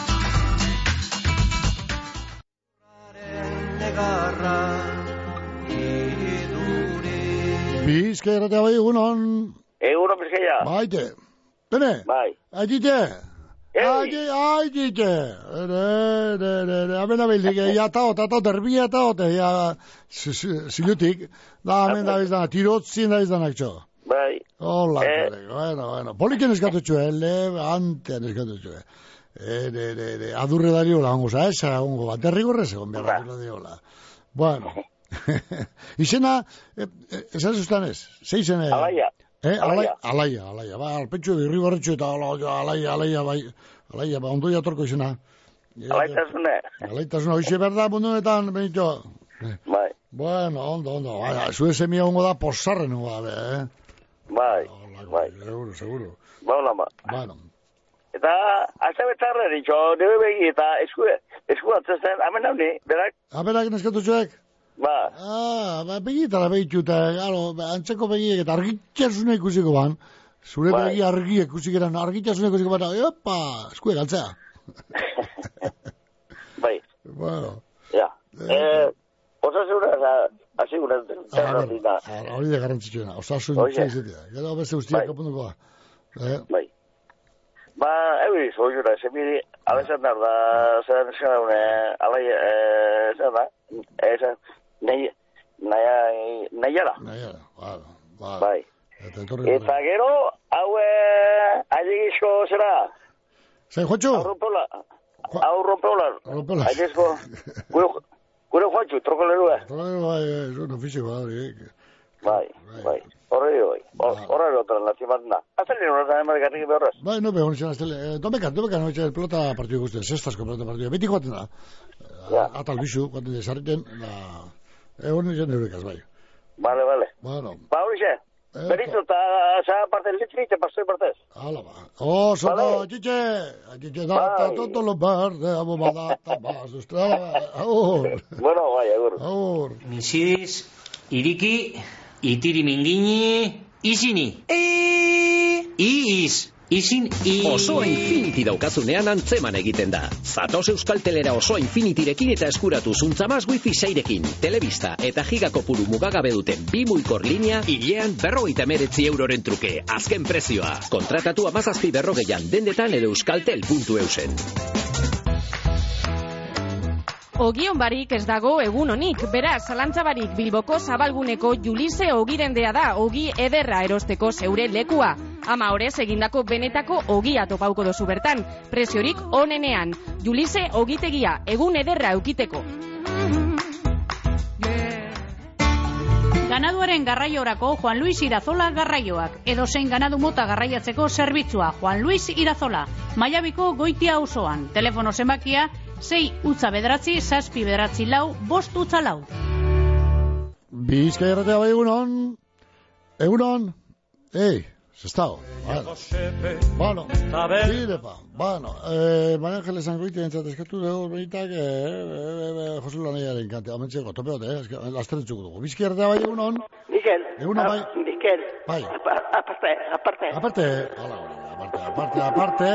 Bizkaia bai egunon. Egunon, Bizkaia. Baite. Bene? Bai. Aitite. Aitite. Amen abildik, eta derbia eta zilutik. Da, amen da bizdanak, tirotzien da bizdanak txo. Bai. Hola, bueno. Poliken eskatutxue, antean eskatutxue. Adurre dariola, ongo, zaez, ongo, bat derrigorrez egon behar adurre dariola. Bueno. Izena, esan zuztan ez? Zeizen? Alaia. Alaia. Ba, alpetxu derrigorretxu eta alaia, ba, ondo jatorko izena. Alaitasuna, hoxe berda, mundunetan, benito. Bai. Bueno, ondo. Zue semia ongo da, posarren ongo da, Bai. Seguro. Bueno. Eta, azte betzarra ditxo, nire begi eta esku atzesten, amen hau ni, berak? Berak neskatutxoek? Ba. Begitara behitu, eta, antzeko begiek, eta argitxasuna ikusiko ban. Zure begi argiek ikusik eran, argitxasuna ikusiko ban, eskuek altzea. Bai. Bueno. Ja. Osasuna, asigura, zerratina. Hori da garrantzitsuena, osasuna izatea. Gero beste guztiak kapunduko da. Bai. Ba, euriz, oiura, semiri, abezan da, zer alaia, zer da, nahiara. Bai. Eta gero, haue, ailegizko zera? Zer, Juancho? Aurropeolar. Ailegizko, gure Juancho, trokolerua. Trokolerua, fisiko, Bai. Horrela otra nazimatna. Azalien horretan emarikatik behorraz. Bai, no behon izan aztele. Domekan, no etxe pelota partidu guztien, sextasko pelota partidu. Betiko baten da. Atal bizu, baten desarriten, egon izan eurekaz, bai. Vale. Bueno. Ba, horixe. Berito, eta zara parte litri, te pasoi partez. Hala, ba. Sono, Chiche, data, todo lo verde, abobadata, más, agur. Bueno, bai, agur. Agur. Misiris, iriki, itiri mingini, izini. Izin, Osoa Infinity daukazunean antzeman egiten da. Zatoz Euskaltelera Osoa Infinityrekin eta eskuratu zuntzamaz wifi 6rekin, telebista eta gigakopuru mugagabe duten bi muikor linea, hilean 59 euroren truke, azken prezioa. Kontratatu 1740 dendetan edo euskaltel.eusen. Ogion barik ez dago egun honik, beraz, zalantza barik Bilboko zabalguneko Julise ogirendea da, ogi ederra erosteko zeure lekua. Ama horrez egindako benetako ogia topauko dozu bertan, preziorik onenean. Julise ogitegia, egun ederra eukiteko. Ganaduaren garraiorako Juan Luis Irazola garraioak, edo zein ganadu mota garraiatzeko zerbitzua Juan Luis Irazola, Maiabiko Goitia auzoan, telefono zenbakia 6 utza bederatzi, 7 bederatzi lau, 5 utza lau. Bizkai erratea bai egunon, zestao, bueno, zirepa, Maria Angeles Angoitia entzatezkatu dugu behitak, Jose Laneiaren kante, amentxeko, topeote, lasterentzuko dugu. Bizkai erratea bai egunon? Mikel. Egunon bai? Mikel. Bai. Aparte.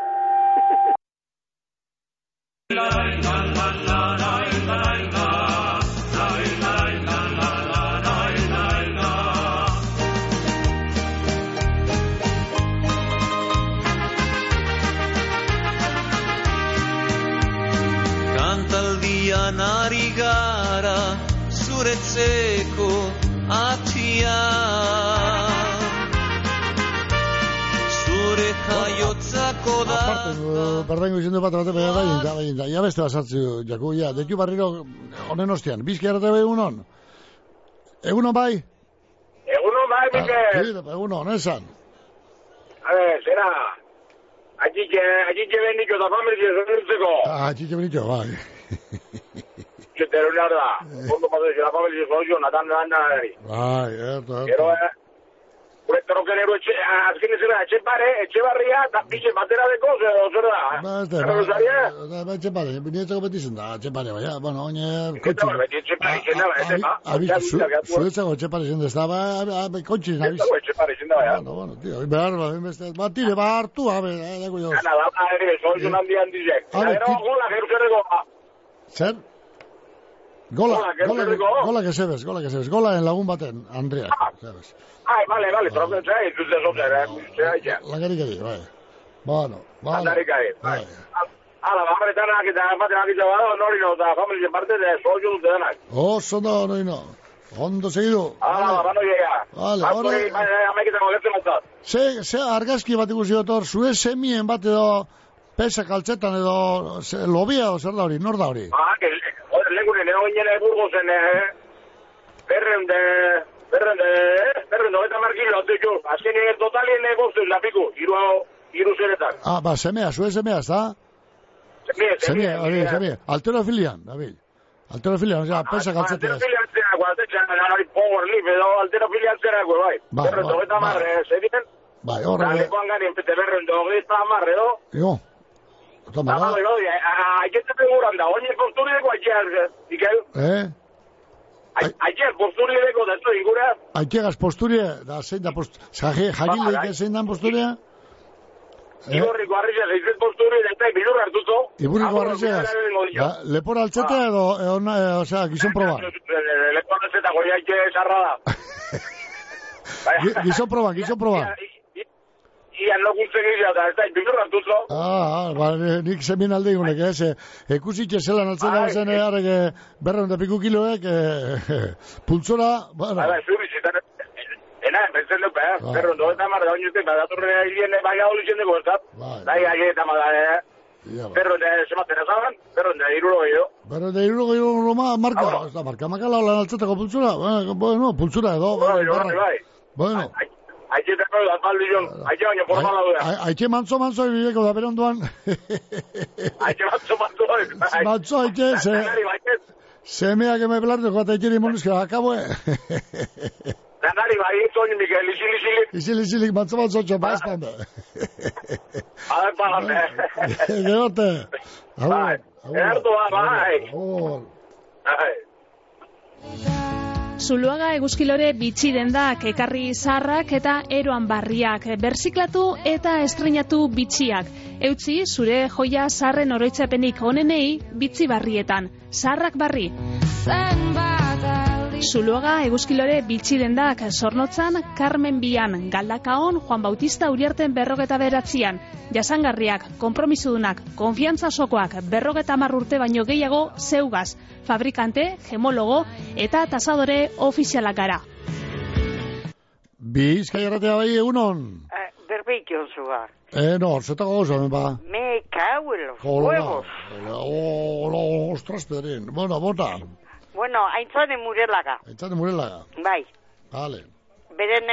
Kantaldian ari gara zuretzeko atia zure jaiotzako da. Berdengo izendu bat baina ja beste basatzu jaku, deku barriro honen ostian. Bizki errate bai egunon? Egunon bai? Egunon bai, Mikel. Egunon, esan. Zera, atxitxe beniko eta familia zerrentzeko. Atxitxe beniko, bai. Txetero da, ondo pasen la familia zerrentzeko, natan nari. Bai, erto. Gero, gure trokenero azken ezera, etxe barria, eta pixe batera deko, zer da? Etxe barri, binetzako beti zen da, etxe barri, baina, bueno, oine, kotxin. Etxe barri zen da, zuretzako etxe barri zen da, kotxin, abiz. Etxe barri zen da, bueno, tío, behar, tire, hartu, dago joz. Soizun handizek. Gero, gola, geruzerreko. Zer? Gola que sebes, gola en lagun baten, Andrea, sebes. Vale, troken zai, zuzte zozer, Lagarikari, bai. Bueno. Lagarikari, bai. Hala, bamaretanak eta batenak izan bada, norino, eta familien parte, de soizu dute denak. Oso no. Ondo segidu. Bano llega. Vale, ahora... Amaiketan ogertzen matzat. Ze argazki bat ikusi dotor, zue semien bat edo pesak altzetan edo lobia o zer da hori, nor da hori? Lekunen, ginen Burgosen, berrende, eta markilo, azken totalien bostuz lapiku, iru zeretan. Semea, zue semea, ez da? Semea, alterofilian, David. Alterofilian, osea, pesak altzetan. Alterofilian zerako, powerlift edo alterofilian zerako, bai. Berrendo, eta marre, zerien. Bai, horre. Lekoan gani, empete berrendo, eta marre, edo. Jo. Eta marre. Aietzen figuran da, oine posturideko aitxeaz, ikeu? Aitxeaz posturideko da zu, ingura? Aitxeaz posturie, da zein da posturie, jagileik zein da posturie? Iborriko arrizaz, izet posturie, eta bilur hartuzo. Iburriko arrizaz, lepora altzetea edo, osea, gizon proba? Lepora altzeta, goi aitxe sarra da. Gizon proba. Ian lokuntzen gizia, eta ez da, bilur hartuzo. Nik zemien alde igunek, ekusitxe zelan altzeta bazen, arrek berreun da piku kiloek, pultzora, zubizitan, pensen dut, berreun da marra, oinuten, badaturre hilien, baina olizien dugu, ez da? Eta madare, berreun da zematen ezaban, berreun da iruro gehiago. Berreun da iruro gehiago marka, ez da, marka makala lan altzetako pultzora, bueno, pultzura edo, bueno. Aitxetako da, paldion, aitxe baino formala duea. Aitxe mantzo ibideko da, bere onduan. Aitxe mantzo. Mantzo, aitxe, semeak eme belarteko, eta aitxe limonuzke, akaboe. Zanari, bai, zoin, Mikel, isilik. Isilik, mantzo, txopa, espanda. Pagame. Gerote. Bai, bai. Zuluaga eguzkilore bitxi dendak, ekarri zaharrak eta eroan barriak, berziklatu eta estrenatu bitxiak. Eutzi, zure joia zaharren oroitzapenik onenei bitxi barrietan. Zaharrak barri. Zuluaga eguzkilore bitxi dendak, Zornotzan, Carmen Bian, Galdakaon, Juan Bautista Uriarten 59an. Jasangarriak, konpromisodunak, konfiantza sokoak, 50 urte baino gehiago zeugaz. Fabrikante, gemologo eta tasadore ofizialak gara. Bizkai erratea bai egunon? Berbeikion zua. No, zetako gozo, ba. Me cago en los huevos. Ostras, Pedrín. Bueno, bota. Bueno, aintzane Murelaga. Bai. Vale. Beren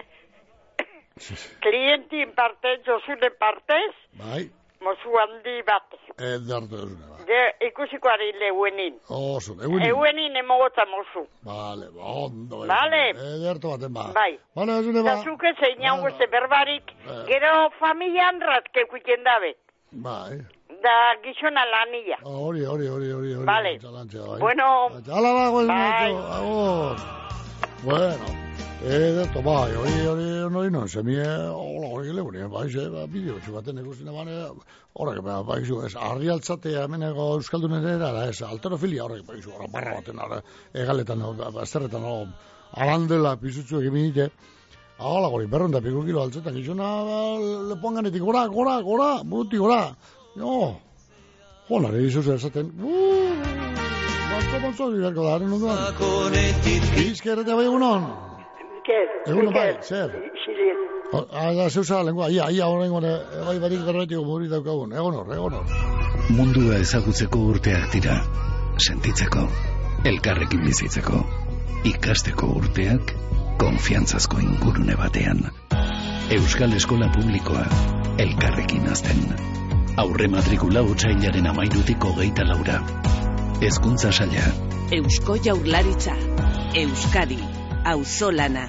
klientin partez, Josune partez. Bai. Mozu handi bat. Ikusikoari leuenin. Euenin emogotza mozu. Vale, ondo. Vale. Ederto baten ba. Bai. Vale, Josune ba. Zazuke zein hau este berbarik, gero familian ratke kuiten dabe. Bai. Da gizona lanilla. Hori. Vale. Bueno. Bai. Bueno. Edo, bai, hori non, semie, hori legunean, bai, bideo txugaten ikusten ebane, horrek, bai, arri altzatea hemeneko Euskaldunen era, alterofilia horrek, bai, barra baten, egaletan, azterretan, alandela pizutzu egin minite, hori, 200 piku kilo altzetan, gizona, lepoan ganetik, gora, burutik, gora, nare dizuzu esaten, Mantzo, biberko da, haren onduan. Bizkerretea bai egunon? Egunon bai, zer? Zeusa lengua, ia horrengo bai barik garratiko murit daukagun, egonor. Mundua ezagutzeko urteak dira, sentitzeko, elkarrekin bizitzeko, ikasteko urteak, konfiantzazko ingurune batean. Euskal Eskola Publikoa, elkarrekin azten. Aurre matrikula otsailaren 13tik 24. Hezkuntza saila. Eusko Jaurlaritza. Euskadi. Auzolana.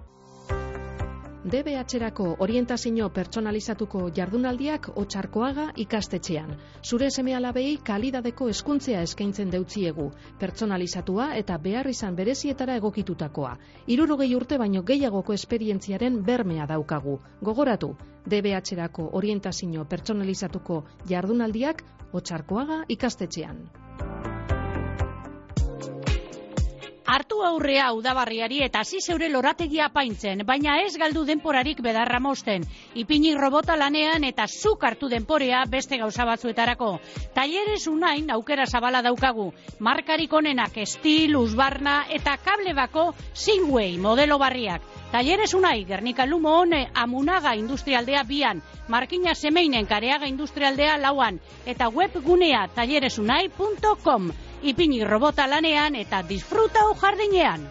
DBH-erako orientazio pertsonalizatuko jardunaldiak Otxarkoaga ikastetxean. Zure seme-alabei kalidadeko hezkuntzea eskaintzen deutziegu, pertsonalizatua eta behar izan berezietara egokitutakoa. 60 urte baino gehiagoko esperientziaren bermea daukagu. Gogoratu, DBH-erako orientazio pertsonalizatuko jardunaldiak Otxarkoaga ikastetxean. Hartu aurrea udabarriari eta hasi zeure lorategia apaintzen, baina ez galdu denporarik bedarra mozten. Ipini robota lanean eta zuk hartu denporea beste gauza batzuetarako. Talleres Unain aukera zabala daukagu. Markarik onenak Estil, Usbarna eta kable bako Singway modelo barriak. Talleres Unai, Gernika Lumo Hone, Amunaga Industrialdea 2an, Markina Semeinen Kareaga Industrialdea 4an, eta webgunea talleresunai.com. Ipini robota lanean eta disfrutau jardinean.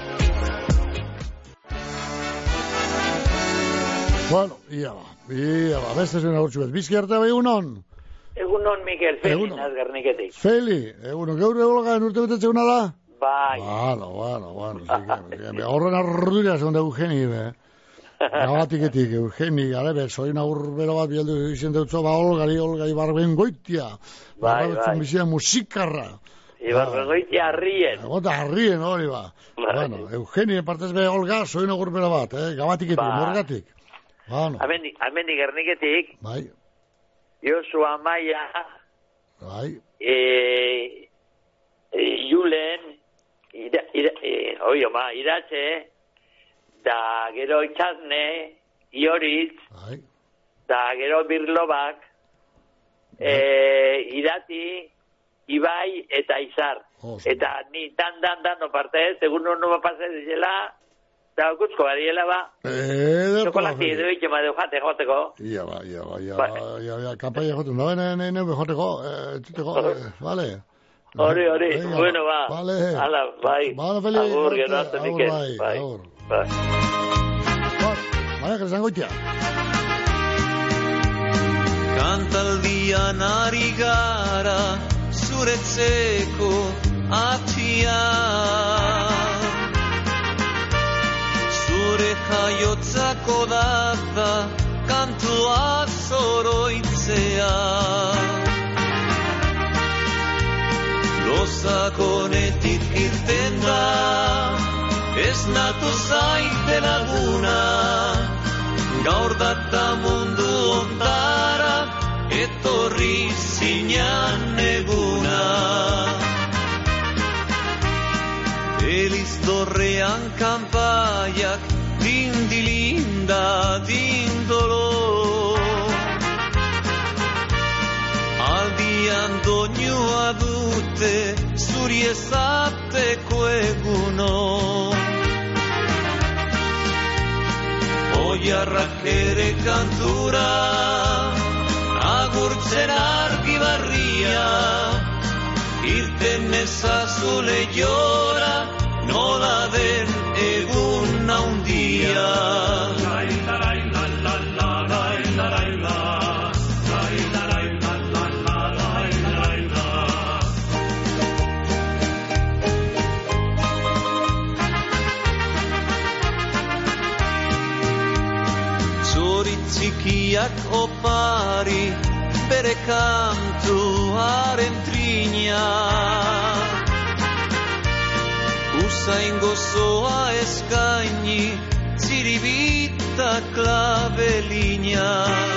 Bueno, ia ba, beste zuen agurtzu bet. Bizki arte bai egunon? Egunon, Mikel, Feli, naz Gerniketik. Feli, egunon, gaur ebolga urte betetzeuna da? Bai. Bueno, horren ardura segon da Eugeni, Gabatiketik, Eugeni, alebe, soin agur bero bat bialdu izen deutzo, Olgai barben goitia. Bai. Bizia musikarra. Ibarben goitia arrien. Arrien, hori ba. Bueno, Eugeni, partez be, Olga, soin agur bero bat, Gabatiketik, morgatik. Bueno. Amendi Gerniketik. Bai. Josu Amaia. Bai. Julen. Iratxe, da gero Itxasne, Ioritz, da gero Birlobak, Irati, Ibai eta Izar. Eta ni dan no parte, segun no pase dizela, da gutsko badiela ba. Chocolate edo itxema de jateko. Ia ba, kampaia jotu, no joteko, vale. Hori, bueno, ba. Vale. Hala, bai. Vale, Feli. Agur, gerarte, Mikel. Bai. Baina, kresangoitia. Kantaldian ari gara, zuretzeko atia. Zure jaiotzako data, kantua zoroitzea. Lozakonetik irten da, ez natu zaite laguna, gaur data mundu ondara, etorri zinean eguna. Eliztorrean kanpaiak, dindilinda, dindolo. Aldian doinua dute, zuri ezateko eguno. Oiarrak ere kantura, agurtzen argi barria, irten ezazu lehiora, nola den egun haundia. Txikiak opari, bere kantuaren trina. Usain gozoa eskaini, ziribita klabelina.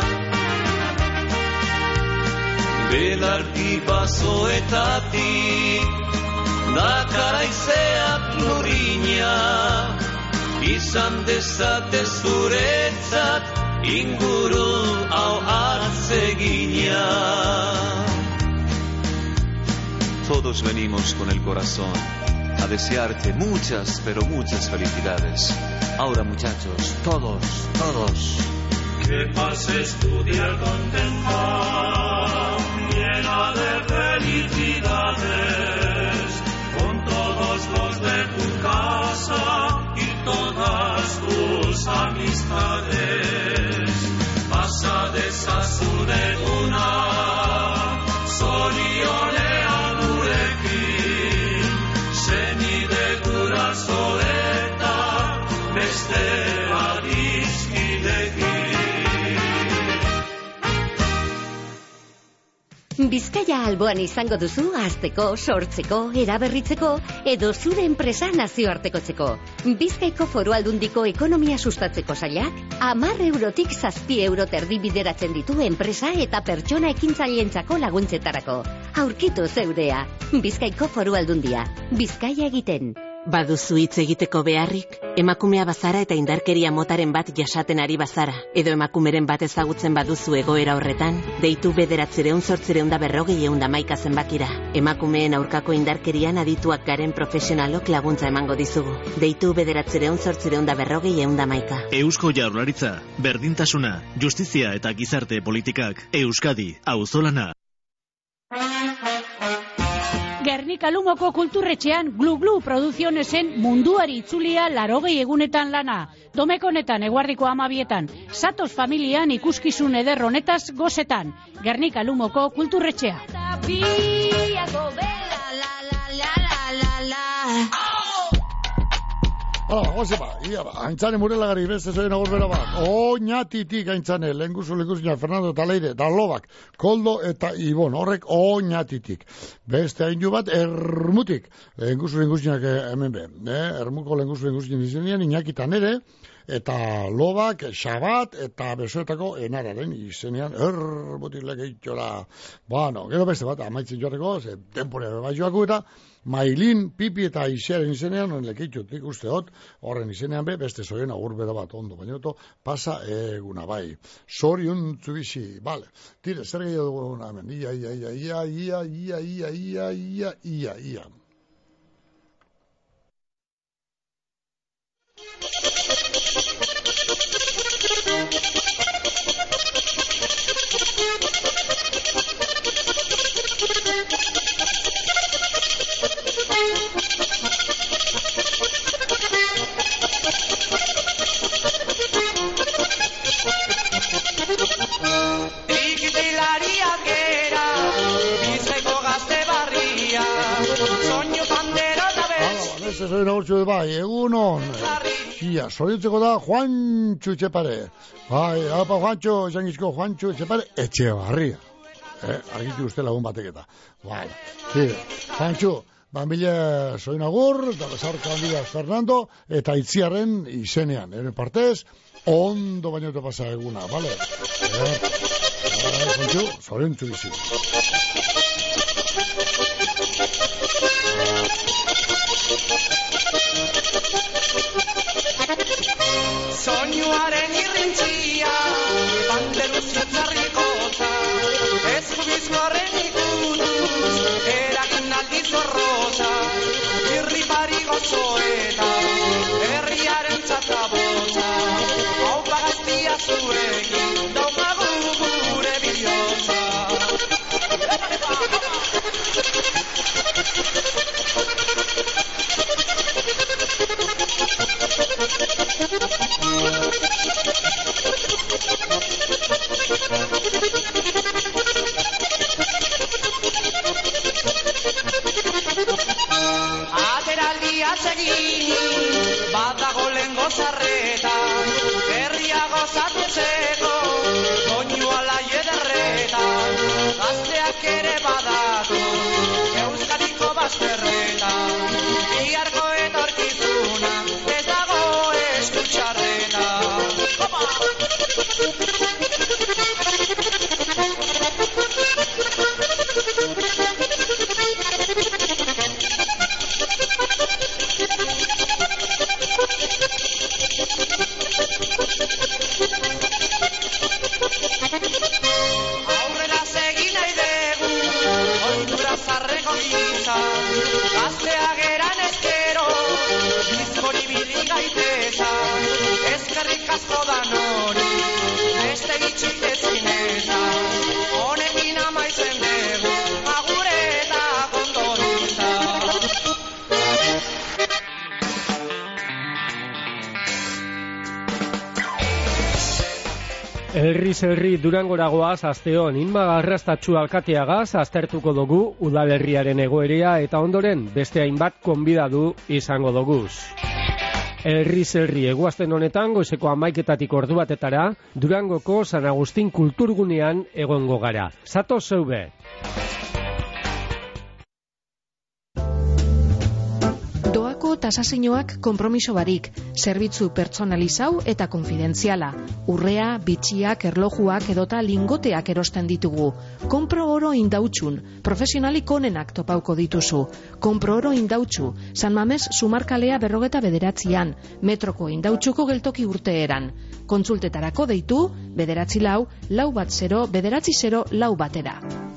Belardi basoetatik, dakaraizeak lurina. Izan dezate zuretzat, inguru hau atzegina. Todos venimos con el corazón a desearte muchas, pero muchas felicidades. Ahora, muchachos, todos. Que pases tu día contenta, llena de felicidades, con todos los de tu casa y todas tus amistades. Pasa desazuneguna, zorionean gurekin, zenide gurasoeta, beste adizkidekin. Bizkaia alboan izango duzu hazteko, sortzeko, eraberritzeko edo zure enpresa nazioartekotzeko. Bizkaiko Foru Aldundiko ekonomia sustatzeko sailak 10 eurotik 7 euro terdi bideratzen ditu enpresa eta pertsona ekintzaileentzako laguntzetarako. Aurkitu zeurea. Bizkaiko Foru Aldundia. Bizkaia egiten. Baduzu hitz egiteko beharrik, emakumea bazara eta indarkeria motaren bat jasaten ari bazara, edo emakumeren bat ezagutzen baduzu egoera horretan, deitu 900-840-111 zenbakira. Emakumeen aurkako indarkerian adituak garen profesionalok laguntza emango dizugu. Deitu 900-840-111. Eusko Jaurlaritza, berdintasuna, justizia eta gizarte politikak. Euskadi, auzolana. Gernika Lumoko kulturretxean Glu-Glu Produzionesen munduari itzulia 80 egunetan lana. Domekonetan eguardiko 12etan. Satos familian ikuskizun eder honetaz gozetan. Gernika Lumoko kulturretxea. Hala, gozema, haintzane murelagari beste zoen agurbera bat. Oñatitik haintzane, lehenguzu Fernando Taleire, Dalobak, Koldo eta Ibon, horrek oñatitik. Beste hainju bat, Ermutik, lehenguzu hemen be. Ermuko lehenguzu izenean, Iñakitan ere, eta Lobak, Xabat, eta Besoetako Enararen izenean, Ermutik legeitxora. Bueno, gero beste bat, amaitzen joateko, tempore bai joaku eta, Mailin, Pipi eta Isearen izenean, lekeitxutik usteot, horren izenean beste zoien agurbera bat ondo, baina pasa eguna bai. Sorion tzubizi, bale. Tire, zer gehiago dugu hemen? Ia. Ikizilariak era, bizkaiko gazte barria, soinu bandera da bez. Beste zoin agurtzu bai, egunon. Ia, zoriotzeko da Juantxu Etxepare. Bai, apa Juantxu, esangizko Juantxu Etxepare, Etxebarria. Argitu uste lagun bateketa. Bai, Juantxu, banbile zoin agur, eta bezarka banbile Fernando, eta Itziarren izenean, eren partez, ondo baino te pasa eguna, vale? Juantxu, zoriontzu bizi. Soinuaren irrintzia, banderu zitzarrikotza, eskubizkoaren ikutuz, eragin aldi zorrotza, irripari gozoeta, herriaren txatabotza, hau pagaztia zuekin, daukagu gure bihotza. Ateraldia segin, badago lehen gozarreta, herria gozatutzeko, doinu alai ederreta, gazteak ere badatu, Euskadiko bazterreta, biharko etorkizuna, ez dago eskutxarreta. Aurrera segin nahi dugu, oitura zarreko gisa, gaztea geran ezkero, bizkori bili gaiteza, ezkerrik asko da nori, beste gitxik ezineza, honekin amaitzen dugu, agure eta kondoriza. Herriz herri Durangoragoaz asteon Inma Garrastatxu alkateagaz aztertuko dugu udalerriaren egoerea eta ondoren beste hainbat konbidatu izango doguz. Herriz herri eguazten honetan goizeko 11:00 ordu batetara Durangoko San Agustin kulturgunean egongo gara. Zatoz zeube! Doako eta tasazioak konpromiso barik, zerbitzu pertsonalizau eta konfidentziala. Urrea, bitxiak, erlojuak edota lingoteak erosten ditugu. Kompro oro indautxun, profesionalik onenak topauko dituzu. Kompro oro indautxu, San Mames Zumarkalea 49an, metroko indautxuko geltoki urteeran. Kontsultetarako deitu, 94410 batera.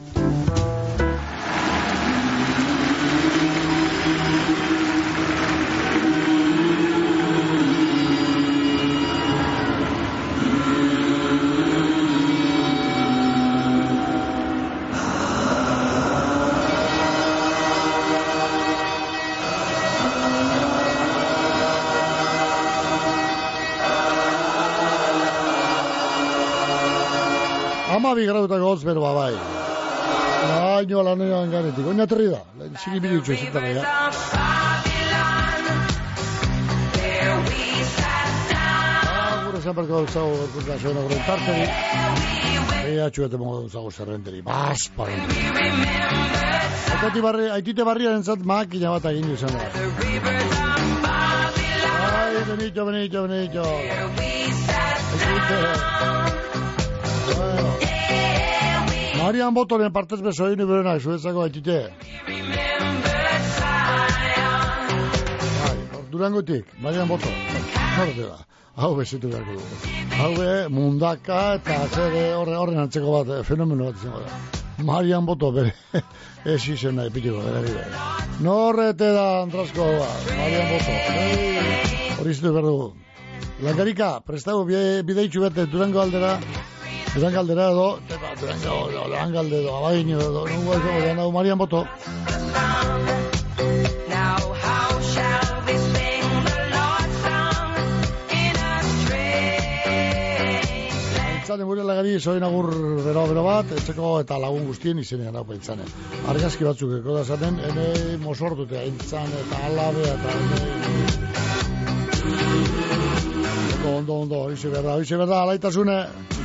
Amabi gradutako hotz bero bai. Baino lanean garetik. Oina terri da. Zigi bidutxo ezetan ega. Gure zanperko dauzago gorkuntza soena gure entarteri. Ega txuete mongo dauzago zerrenteri. Basparan. Aitite barriaren zat makina bat egin izan da. Ai, benito. Marian Botoren partez beso egin iberenak, zuetzako aitite. Durangotik, Marian Boto. Norte da. Hau bezitu beharko dugu. Hau mundaka eta horren antzeko bat, fenomeno bat izango da. Marian Boto bere. Ez izen nahi pitiko, bere. Norrete da, Andrasko, Marian Boto. Hori zitu behar dugu. Lankarika, prestago bideitxu bete Durango aldera. Durango aldera edo, abaino edo, nungo ez dago, Marian Boto. Itzane mure lagari, soin agur bero bat, etxeko eta lagun guztien izenean hau paitzane. Argazki batzuk eko da zaten, ene mosortute, aintzane eta alabea eta Ondo, hoize berda, alaitasune.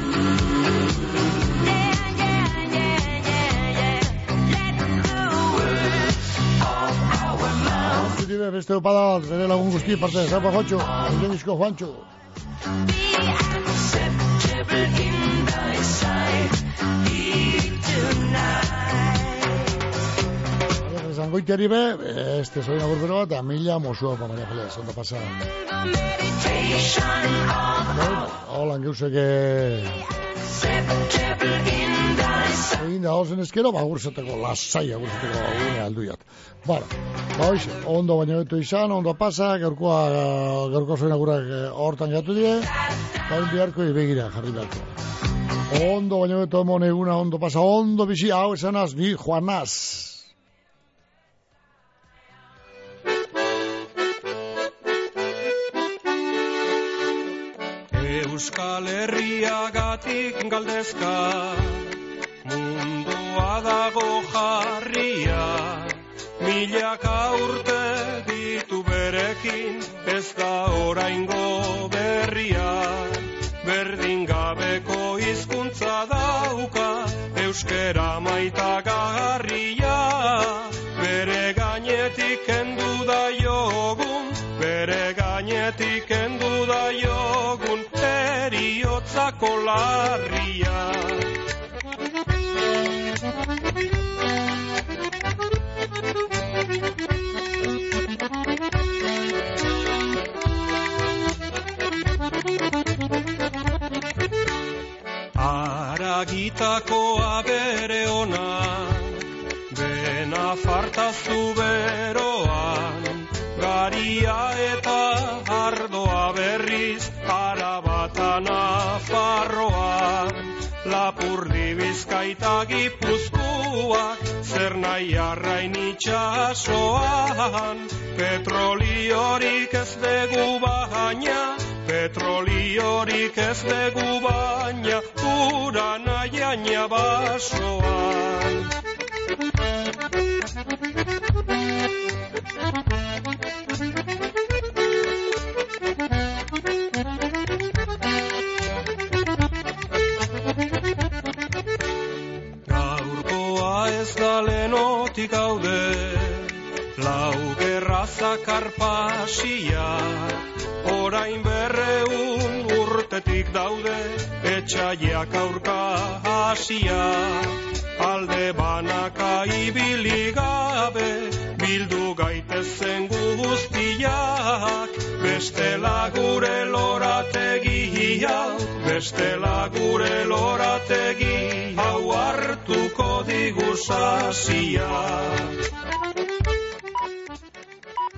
Beste opada, bere lagun guzti, parte, zapa Juancho, Eugenisko Juancho. Zangoiteari be, este soy agurbero bat, a mila mosua pa Maria Jelez, ondo pasa. Hola, geuseke... Egin da hozen ezkero, agurzeteko lasai, agurzeteko gune alduiat. Bara, hoize, ondo baino betu izan, ondo pasa, gaurko zoen agurak hortan gatu die, bain biharko begira jarri beharko. Ondo baino betu emon eguna, ondo pasa, ondo bizi, hau esanaz, ni Juanaz. Euskal Herriagatik galdezka, mundua dago jarria, milaka urte ditu berekin, ez da oraingo berria. Berdin gabeko hizkuntza dauka, euskera maitagarria, bere gainetik kendu da jogun, bere gainetik kendu da jogun, eriotzako larria. Aragitakoa bere ona, dena fartaztu beroan, garia eta ardoa berriz, Arabata Nafarroan, Lapurdi Bizkaita Gipuzkoak, zer nahi arrain itxasoan, petroliorik ez dugu baina, petroliorik ez dugu baina, ura nahiaina basoan. Gaurkoa ez da lenotik gaude, lau gerra zakar pasia, orain 200 urtetik daude, etxaiak aurka hasia. Alde banaka ibili gabe, bildu gaitezen guztiak, bestela gure lorategi hau, bestela gure lorategi hau hartuko digu sasia.